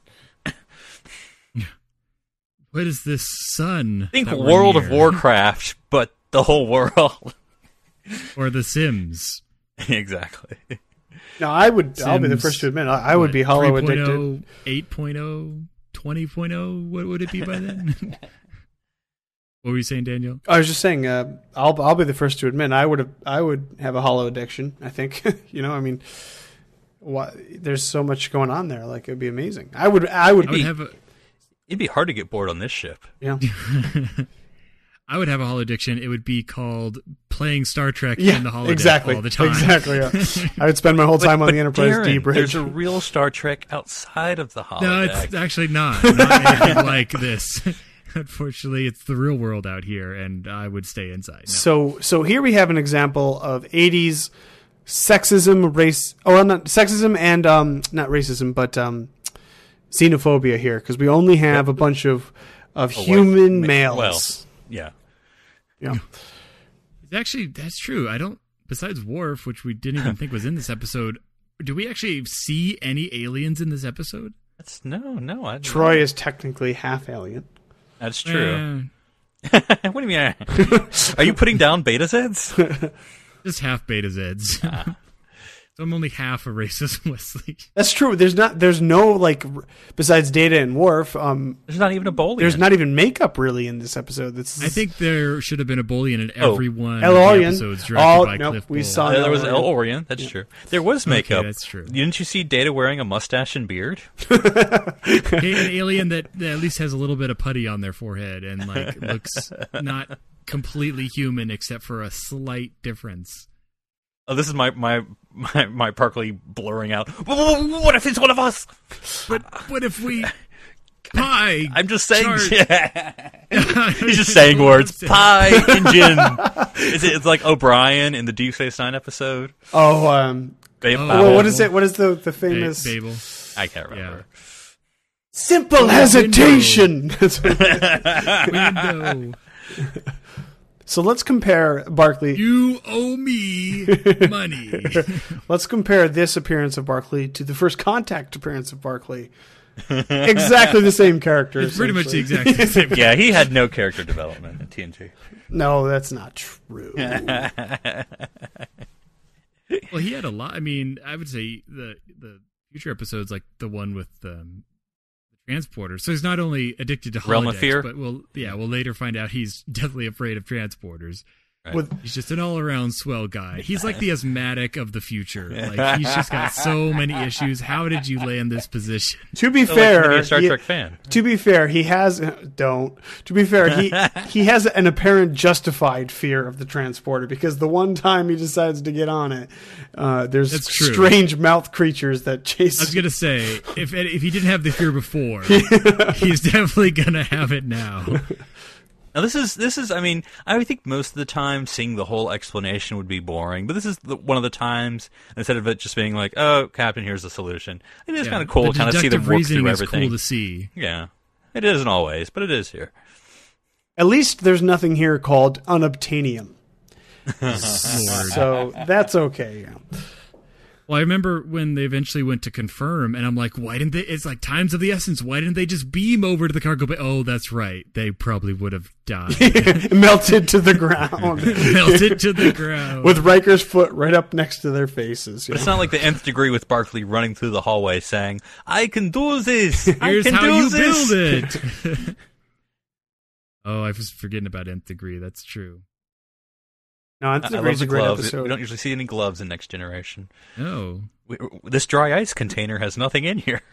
What is this sun? Think that we're World of near? Warcraft, but the whole world. Or The Sims. Exactly. No, I would. I'll be the Sims, first to admit I, I would What, be hollow three point addicted. oh, eight point oh, twenty point oh? What would it be by then? What were you saying, Daniel? I was just saying. Uh, I'll I'll be the first to admit I would have I would have a hollow addiction. I think you know. I mean, what, there's so much going on there. Like it'd be amazing. I would. I would I would be. have a It'd be hard to get bored on this ship. Yeah. I would have a holo addiction. It would be called playing Star Trek Yeah. in the holodeck Exactly. all the time. Exactly. Yeah. I would spend my whole time on the Enterprise Darren, D bridge. There's a real Star Trek outside of the holodeck. No, it's actually not. Not anything like this. Unfortunately, it's the real world out here, and I would stay inside. No. So so here we have an example of eighties sexism, race, or not sexism and um not racism, but um xenophobia here, because we only have a bunch of of A white human ma- males. well, yeah. Yeah. It's actually, that's true. I don't, besides Worf, which we didn't even think was in this episode, do we actually see any aliens in this episode? That's no, no. I, Troy is technically half alien. That's true. Eh, What do you mean? Are you putting down Beta Zeds? just half Beta Zeds. So I'm only half a racist, Wesley. That's true. There's not. There's no like r- besides Data and Worf. Um, There's not even a Bolian. there's not even makeup really in this episode. That's I think there should have been a Bolian in Oh, every one El of the Orion. episodes directed Oh, by nope, Cliff we Bole. saw- Uh, there was El El Orion. That's true. There was makeup. Okay, that's true. Didn't you see Data wearing a mustache and beard? Okay, an alien that, that at least has a little bit of putty on their forehead and like looks not completely human except for a slight difference. Oh, this is my my my, my Parkley blurring out. What if it's one of us? But what if we pie? I'm just saying. chart- He's just saying words. Pie engine. Is it? It's like O'Brien in the Deep Space Nine episode. oh, um, Ba- Oh, Babel. well, what is it? What is the the Ba- famous Babel. I can't remember. simple hesitation? Window. So let's compare Barclay. You owe me money. Let's compare this appearance of Barclay to the first contact appearance of Barclay. Exactly the same character. It's pretty much the essentially. exact same. Yeah, he had no character development in T N G. No, that's not true. Well, he had a lot. I mean, I would say the the future episodes, like the one with um, the transporter. So he's not only addicted to Realm of holodecks, Fear? but we'll yeah, we'll later find out he's definitely afraid of transporters. Right. With He's just an all around swell guy. He's like the asthmatic of the future. Like he's just got so many issues. How did you land this position? to be So, like, maybe fair, a Star he- Trek fan. to be fair, he has don't. To be fair, he he has an apparent justified fear of the transporter because the one time he decides to get on it, uh, there's That's true. strange mouth creatures that chase. I was gonna say if if he didn't have the fear before, he's definitely gonna have it now. Now this is this is I mean I would think most of the time seeing the whole explanation would be boring, but this is the, one of the times instead of it just being like, oh, Captain, here's the solution. It is Yeah. kind of cool The to kind of see them deductive work reasoning through is everything. cool to see. Yeah, it isn't always, but it is here. At least there's nothing here called unobtainium, Lord. so that's okay. Yeah. Well, I remember when they eventually went to confirm, and I'm like, why didn't they? It's like times of the essence. Why didn't they just beam over to the cargo bay? Oh, that's right. They probably would have died. Melted to the ground Melted to the ground. with Riker's foot right up next to their faces. you But it's know? not like the nth degree with Barclay running through the hallway saying, "I can do this. I Here's can how do you this." build it. Oh, I was forgetting about nth degree. That's true. No, I it's I a love great, the great gloves. episode. We don't usually see any gloves in Next Generation. Oh. We, this dry ice container has nothing in here.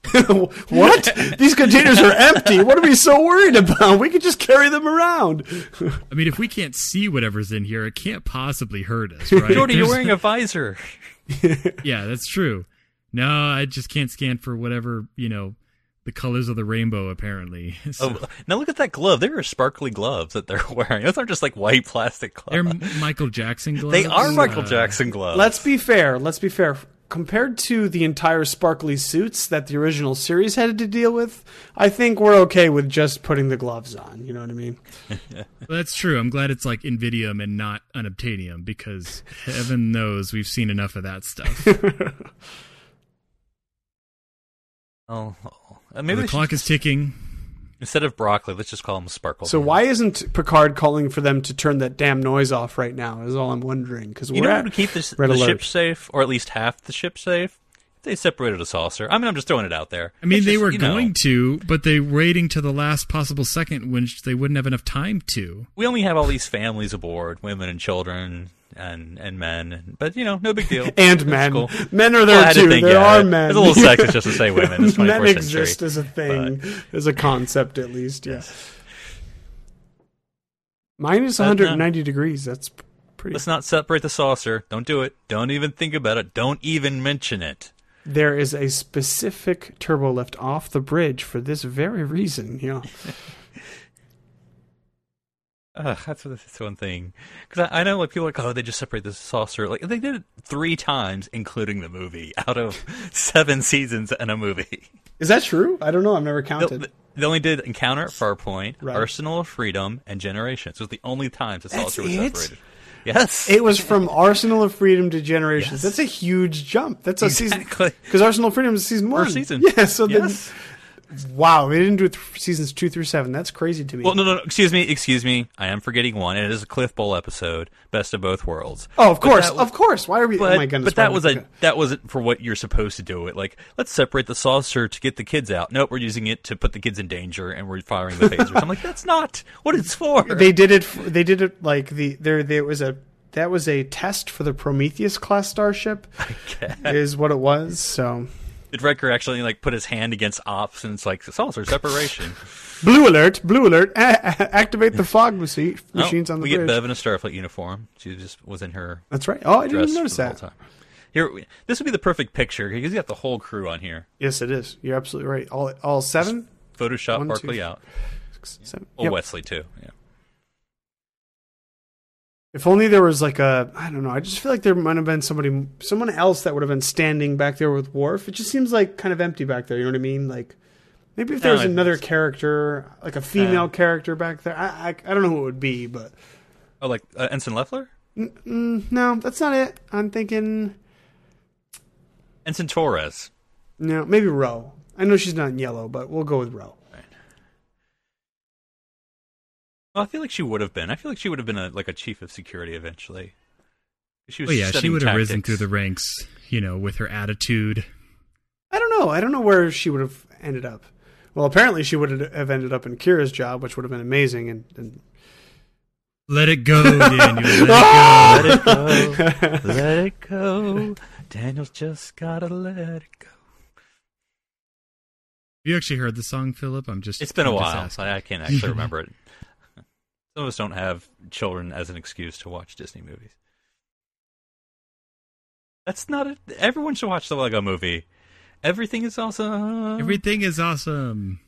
What? These containers are empty. What are we so worried about? We could just carry them around. I mean, if we can't see whatever's in here, it can't possibly hurt us, right? Jordy, you're There's- wearing a visor. Yeah, that's true. No, I just can't scan for whatever, you know, the colors of the rainbow, apparently. So, Oh, now look at that glove. They are sparkly gloves that they're wearing. Those aren't just like white plastic they're gloves. M- Michael Jackson gloves. They are Michael Uh, Jackson gloves. Let's be fair. Let's be fair. Compared to the entire sparkly suits that the original series had to deal with, I think we're okay with just putting the gloves on. You know what I mean? Well, that's true. I'm glad it's like Invidium and not unobtainium because heaven knows we've seen enough of that stuff. Oh, oh. Uh, maybe the they clock should- is ticking. instead of broccoli, let's just call them sparkle. So why isn't Picard calling for them to turn that damn noise off right now? Is all I'm wondering. Because You we're know at what would keep this, red the alert. ship safe, or at least half the ship safe? If they separated a saucer. I mean, I'm just throwing it out there. I mean, It's they just, were you know, going to, but they waiting to the last possible second, which they wouldn't have enough time to. We only have all these families aboard, women and children and and men. But you know, no big deal. And It's men. cool. Men are Well, I there had to too. think, There yeah, are it- men. It's a little sexist just to say women. It's Men twenty-first exist century. as a thing, as a concept at least. Yeah. Minus Uh, one hundred ninety degrees. That's pretty. Let's not separate the saucer. Don't do it. Don't even think about it. Don't even mention it. There is a specific turbo lift off the bridge for this very reason. You know. Ugh, that's, that's one thing. Because I, I know like people are like, oh, they just separate the saucer. Like they did it three times, including the movie, out of seven seasons in a movie. Is that true? I don't know. I've never They, counted. they only did Encounter at Farpoint, Right. Arsenal of Freedom, and Generations. It was the only times the That's saucer was it? separated. Yes. It was from Arsenal of Freedom to Generations. Yes. That's a huge jump. That's a Exactly. season because Arsenal of Freedom is season one. First season. Yeah. So Yes. then Wow, they didn't do it th- seasons two through seven. That's crazy to me. Well, no, no, no, excuse me, excuse me. I am forgetting one. It is a Cliff Bowl episode, Best of Both Worlds. Oh, of course, was, of course. Why are we? But, oh my goodness! But that why was a that wasn't for what you're supposed to do. It like let's separate the saucer to get the kids out. Nope, we're using it to put the kids in danger, and we're firing the phasers. I'm like, that's not what it's for. They did it. For, they did it like the there. There was a that was a test for the Prometheus class starship. Is what it was. So. Did Riker actually like put his hand against ops and it's like saucer separation? Blue alert! Blue alert! A- activate the fog machine, machines oh, on the we bridge. We get Bev in a Starfleet uniform. She just was in her. That's right. Oh, I didn't notice the that. Whole time. Here, this would be the perfect picture because you got the whole crew on here. Yes, it is. You're absolutely right. All all seven. Just Photoshop One, Barkley two, out. Six, seven. Oh, Yep. Wesley too. Yeah. If only there was like a, I don't know, I just feel like there might have been somebody, someone else that would have been standing back there with Worf. It just seems like kind of empty back there, you know what I mean? Like, maybe if there No, was I- another character, like a female Uh, character back there, I, I I don't know who it would be, but Oh, like uh, Ensign Leffler? mm, no, that's not it. I'm thinking, Ensign Torres. no, maybe Ro. I know she's not in yellow, but we'll go with Ro. Well, I feel like she would have been. I feel like she would have been a, like a chief of security eventually. She was Well, yeah, she studying would have risen tactics. through the ranks, you know, with her attitude. I don't know. I don't know where she would have ended up. Well, apparently she would have ended up in Kira's job, which would have been amazing. And, and... Let it go, Daniel. Let it go. Let it go. Let it go. Daniel's just gotta let it go. You actually heard the song, Philip? I'm just. It's been a I'm just while. asking. I, I can't actually remember it. Some of us don't have children as an excuse to watch Disney movies. That's not a, everyone should watch the Lego Movie. Everything is awesome. Everything is awesome.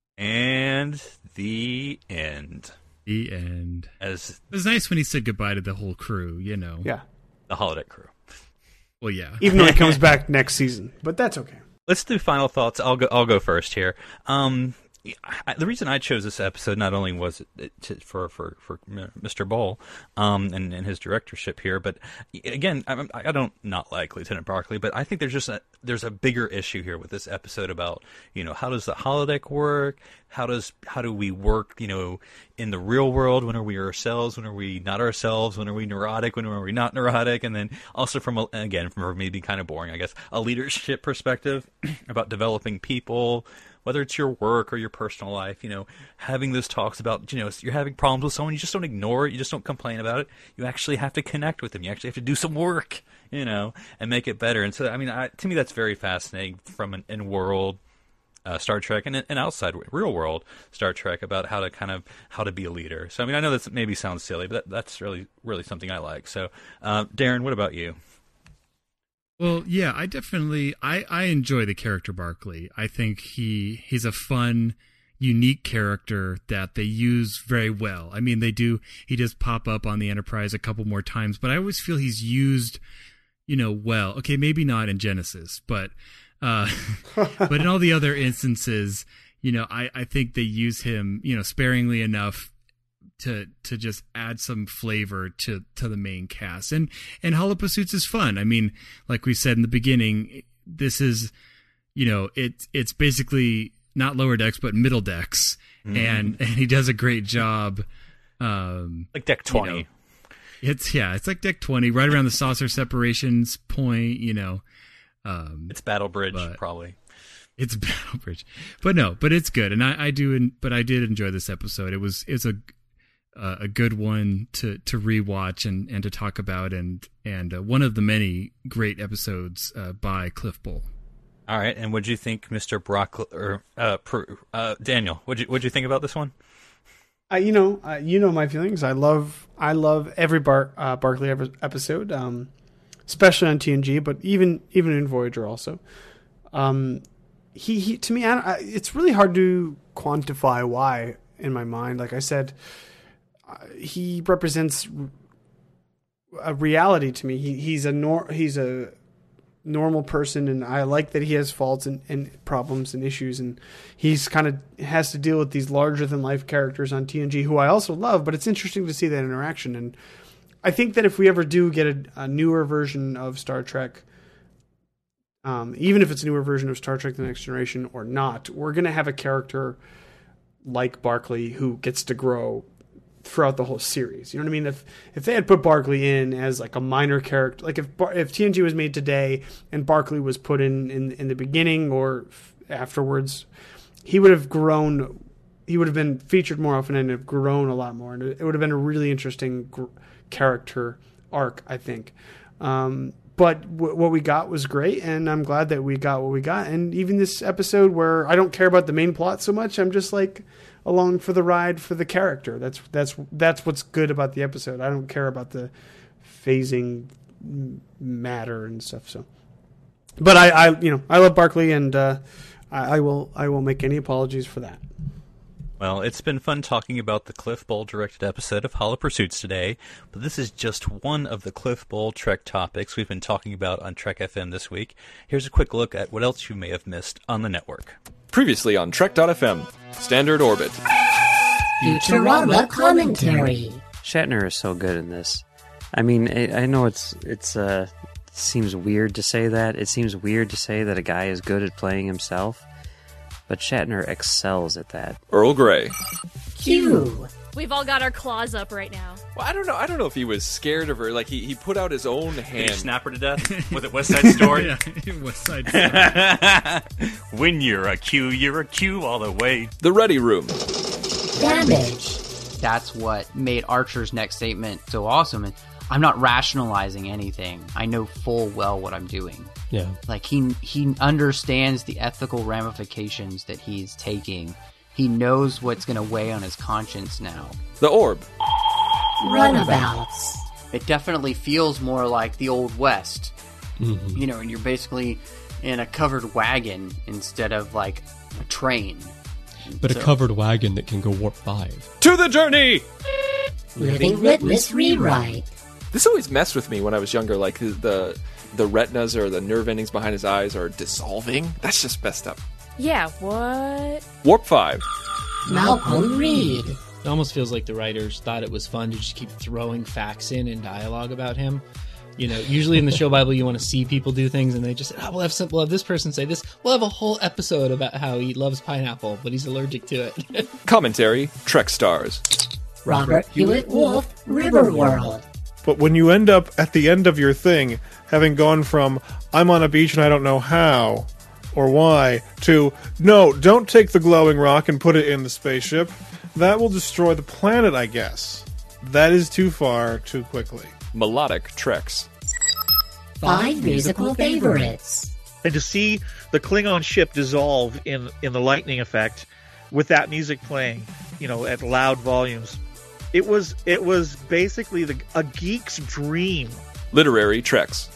And the end. The end. As It was nice when he said goodbye to the whole crew, you know. yeah. the holodeck crew. Well, yeah. Even though he comes back next season. But that's okay. Let's do final thoughts. I'll go. I'll go first here. Um, I, the reason I chose this episode not only was it to, for for for Mister Bowl, um, and, and his directorship here, but again, I, I don't not like Lieutenant Barkley, but I think there's just a there's a bigger issue here with this episode about, you know, how does the holodeck work? How does how do we work? You know, in the real world, when are we ourselves? When are we not ourselves? When are we neurotic? When are we not neurotic? And then also from a, again from maybe kind of boring, I guess, a leadership perspective about developing people. Whether it's your work or your personal life, you know, having those talks about, you know, you're having problems with someone, you just don't ignore it, you just don't complain about it. You actually have to connect with them. You actually have to do some work, you know, and make it better. And so, I mean, I, to me, that's very fascinating from an in-world uh, Star Trek and an outside real-world Star Trek about how to kind of, how to be a leader. So, I mean, I know that maybe sounds silly, but that, that's really, really something I like. So, uh, Darren, what about you? Well, yeah, I definitely I, I enjoy the character Barkley. I think he he's a fun, unique character that they use very well. I mean, they do he does pop up on the Enterprise a couple more times, but I always feel he's used, you know, well. Okay, maybe not in Genesis, but uh, but in all the other instances, you know, I, I think they use him, you know, sparingly enough to to just add some flavor to to the main cast. And and Holopursuits is fun. I mean, like we said in the beginning, this is, you know, it's it's basically not lower decks but middle decks, mm. and and he does a great job. Um, like deck twenty. You know, it's yeah, it's like deck twenty, right around the saucer separations point. You know, um, it's Battle Bridge but, probably. It's Battle Bridge, but no, but it's good, and I I do, but I did enjoy this episode. It was it's a Uh, a good one to, to rewatch and, and to talk about, and and uh, one of the many great episodes uh, by Cliff Bowl. All right, and what'd you think, Mister Brock or uh, uh, Daniel? What'd you what'd you think about this one? Uh, you know, uh, you know my feelings. I love I love every Bar- uh, Barkley episode, um, especially on T N G, but even even in Voyager also. Um, he he to me, I, I, it's really hard to quantify why in my mind. Like I said. He represents a reality to me. He, he's a nor, he's a normal person, and I like that he has faults and, and problems and issues, and he's kind of has to deal with these larger than life characters on T N G, who I also love. But it's interesting to see that interaction, and I think that if we ever do get a, a newer version of Star Trek, um, even if it's a newer version of Star Trek The Next Generation or not, we're going to have a character like Barclay who gets to grow throughout the whole series. You know what I mean? If if they had put Barclay in as like a minor character, like if Bar- if T N G was made today and Barclay was put in, in in the beginning or f- afterwards, he would have grown. He would have been featured more often and have grown a lot more, and it would have been a really interesting gr- character arc, I think. Um, but w- what we got was great, and I'm glad that we got what we got. And even this episode, where I don't care about the main plot so much, I'm just like along for the ride for the character. That's that's that's what's good about the episode. I don't care about the phasing matter and stuff. So, but I, I you know, I love Barclay, and uh, I, I will I will make any apologies for that. Well, it's been fun talking about the Cliff Bowl-directed episode of Hollow Pursuits today, but this is just one of the Cliff Bowl Trek topics we've been talking about on Trek F M this week. Here's a quick look at what else you may have missed on the network. Previously on Trek dot F M, Standard Orbit. Futurama commentary. Shatner is so good in this. I mean, I, I know it's it's uh seems weird to say that. It seems weird to say that a guy is good at playing himself. But Shatner excels at that. Earl Grey. Q. We've all got our claws up right now. Well, I don't know. I don't know if he was scared of her. Like he, he put out his own Did hand. you snap her to death? Was it West Side Story? Yeah, West Side Story. When you're a Q, you're a Q all the way. The Ready Room. Damage. That's what made Archer's next statement so awesome. And I'm not rationalizing anything. I know full well what I'm doing. Yeah. Like, he he understands the ethical ramifications that he's taking. He knows what's going to weigh on his conscience now. The Orb. Runabouts. It definitely feels more like the Old West. Mm-hmm. You know, and you're basically in a covered wagon instead of, like, a train. But So- a covered wagon that can go warp five. To the Journey! Living Witness rewrite. This always messed with me when I was younger. Like the, the the retinas or the nerve endings behind his eyes are dissolving. That's just messed up. Yeah, what? Warp five. Malcolm Reed. It almost feels like the writers thought it was fun to just keep throwing facts in and dialogue about him. You know, usually in the show Bible, you want to see people do things, and they just, oh, we'll have some, we'll have this person say this. We'll have a whole episode about how he loves pineapple, but he's allergic to it. Commentary. Trek Stars. Robert Hewitt Wolf. Riverworld. But when you end up at the end of your thing, having gone from, I'm on a beach and I don't know how or why, to, no, don't take the glowing rock and put it in the spaceship. That will destroy the planet, I guess. That is too far, too quickly. Melodic Treks. Five musical favorites. And to see the Klingon ship dissolve in, in the lightning effect with that music playing, you know, at loud volumes. It was it was basically the, a geek's dream. Literary Treks.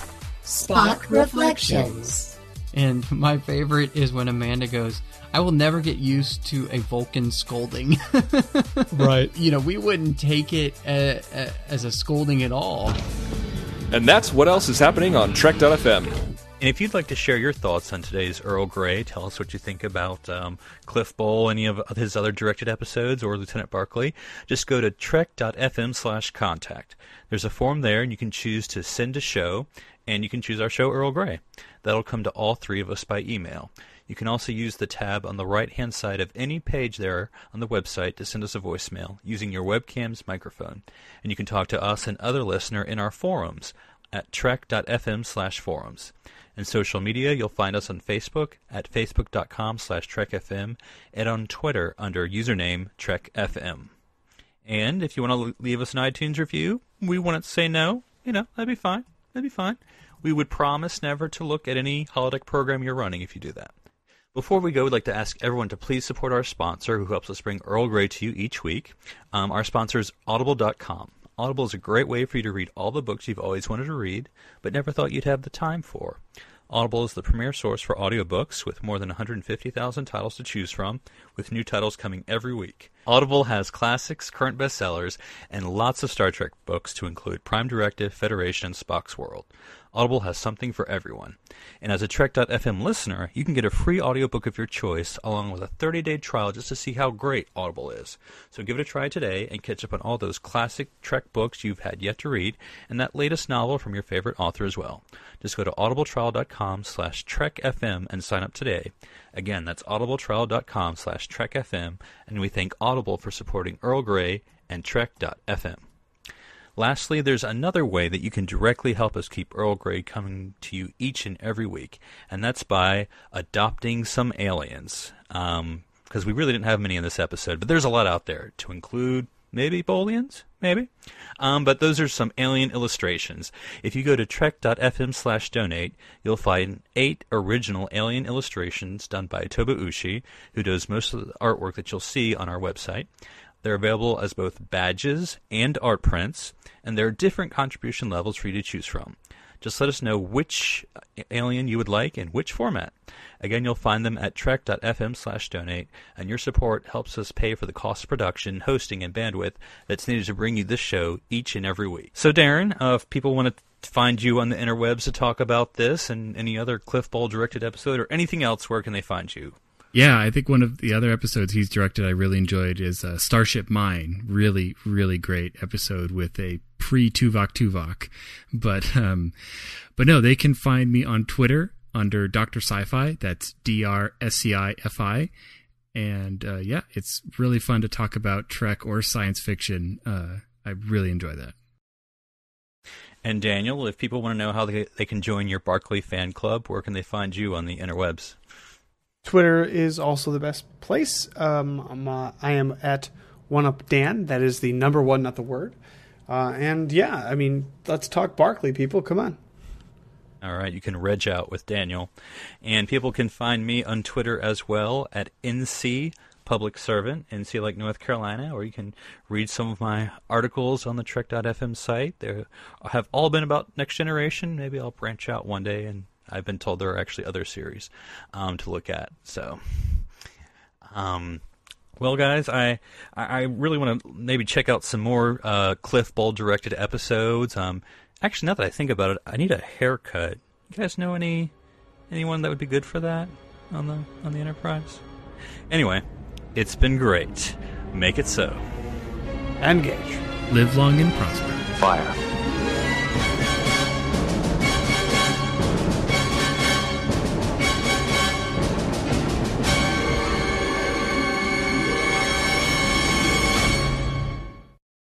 Spock Reflections. And my favorite is when Amanda goes, I will never get used to a Vulcan scolding. Right. You know, we wouldn't take it uh, uh, as a scolding at all. And that's what else is happening on Trek dot F M. And if you'd like to share your thoughts on today's Earl Grey, tell us what you think about um, Cliff Bowl, any of his other directed episodes, or Lieutenant Barclay, just go to trek dot f m slash contact. There's a form there, and you can choose to send a show, and you can choose our show, Earl Grey. That'll come to all three of us by email. You can also use the tab on the right-hand side of any page there on the website to send us a voicemail using your webcam's microphone. And you can talk to us and other listener in our forums at trek dot f m slash forums. In social media, you'll find us on Facebook at facebook dot com slash trek f m and on Twitter under username Trek F M. And if you want to leave us an iTunes review, we wouldn't say no. You know, that'd be fine. That'd be fine. We would promise never to look at any holodeck program you're running if you do that. Before we go, we'd like to ask everyone to please support our sponsor who helps us bring Earl Grey to you each week. Um, our sponsor is audible dot com. Audible is a great way for you to read all the books you've always wanted to read, but never thought you'd have the time for. Audible is the premier source for audiobooks with more than one hundred fifty thousand titles to choose from, with new titles coming every week. Audible has classics, current bestsellers, and lots of Star Trek books to include Prime Directive, Federation, and Spock's World. Audible has something for everyone. And as a Trek dot f m listener, you can get a free audiobook of your choice along with a thirty-day trial just to see how great Audible is. So give it a try today and catch up on all those classic Trek books you've had yet to read and that latest novel from your favorite author as well. Just go to audibletrial.com slash trekfm and sign up today. Again, that's audibletrial.com slash trekfm, and we thank Audible for supporting Earl Grey and Trek dot f m. Lastly, there's another way that you can directly help us keep Earl Grey coming to you each and every week, and that's by adopting some aliens. Um, because we really didn't have many in this episode, but there's a lot out there, to include maybe Bolians, maybe. Um, but those are some alien illustrations. If you go to trek.fm slash donate, you'll find eight original alien illustrations done by Toba Ushi, who does most of the artwork that you'll see on our website. They're available as both badges and art prints, and there are different contribution levels for you to choose from. Just let us know which alien you would like and which format. Again, you'll find them at trek.fm slash donate, and your support helps us pay for the cost of production, hosting, and bandwidth that's needed to bring you this show each and every week. So, Darren, uh, if people want to find you on the interwebs to talk about this and any other Cliff Ball-directed episode or anything else, where can they find you? Yeah, I think one of the other episodes he's directed I really enjoyed is uh, Starship Mine. Really, really great episode with a pre-Tuvok Tuvok. But, um, but no, they can find me on Twitter under Doctor Sci-Fi. That's D R S C I F I. And uh, yeah, it's really fun to talk about Trek or science fiction. Uh, I really enjoy that. And Daniel, if people want to know how they, they can join your Barclay fan club, where can they find you on the interwebs? Twitter is also the best place. Um, I'm, uh, I am at OneUpDan. That is the number one, not the word. Uh, and yeah, I mean, let's talk Barclay, people. Come on. All right, you can reg out with Daniel. And people can find me on Twitter as well at N C Public Servant, N C like North Carolina, or you can read some of my articles on the Trek dot f m site. They have all been about Next Generation. Maybe I'll branch out one day, and I've been told there are actually other series um, to look at. So, um, well, guys, I I really want to maybe check out some more uh, Cliff Ball-directed episodes. Um, actually, now that I think about it, I need a haircut. You guys know any anyone that would be good for that on the on the Enterprise? Anyway, it's been great. Make it so. Engage. Live long and prosper. Fire.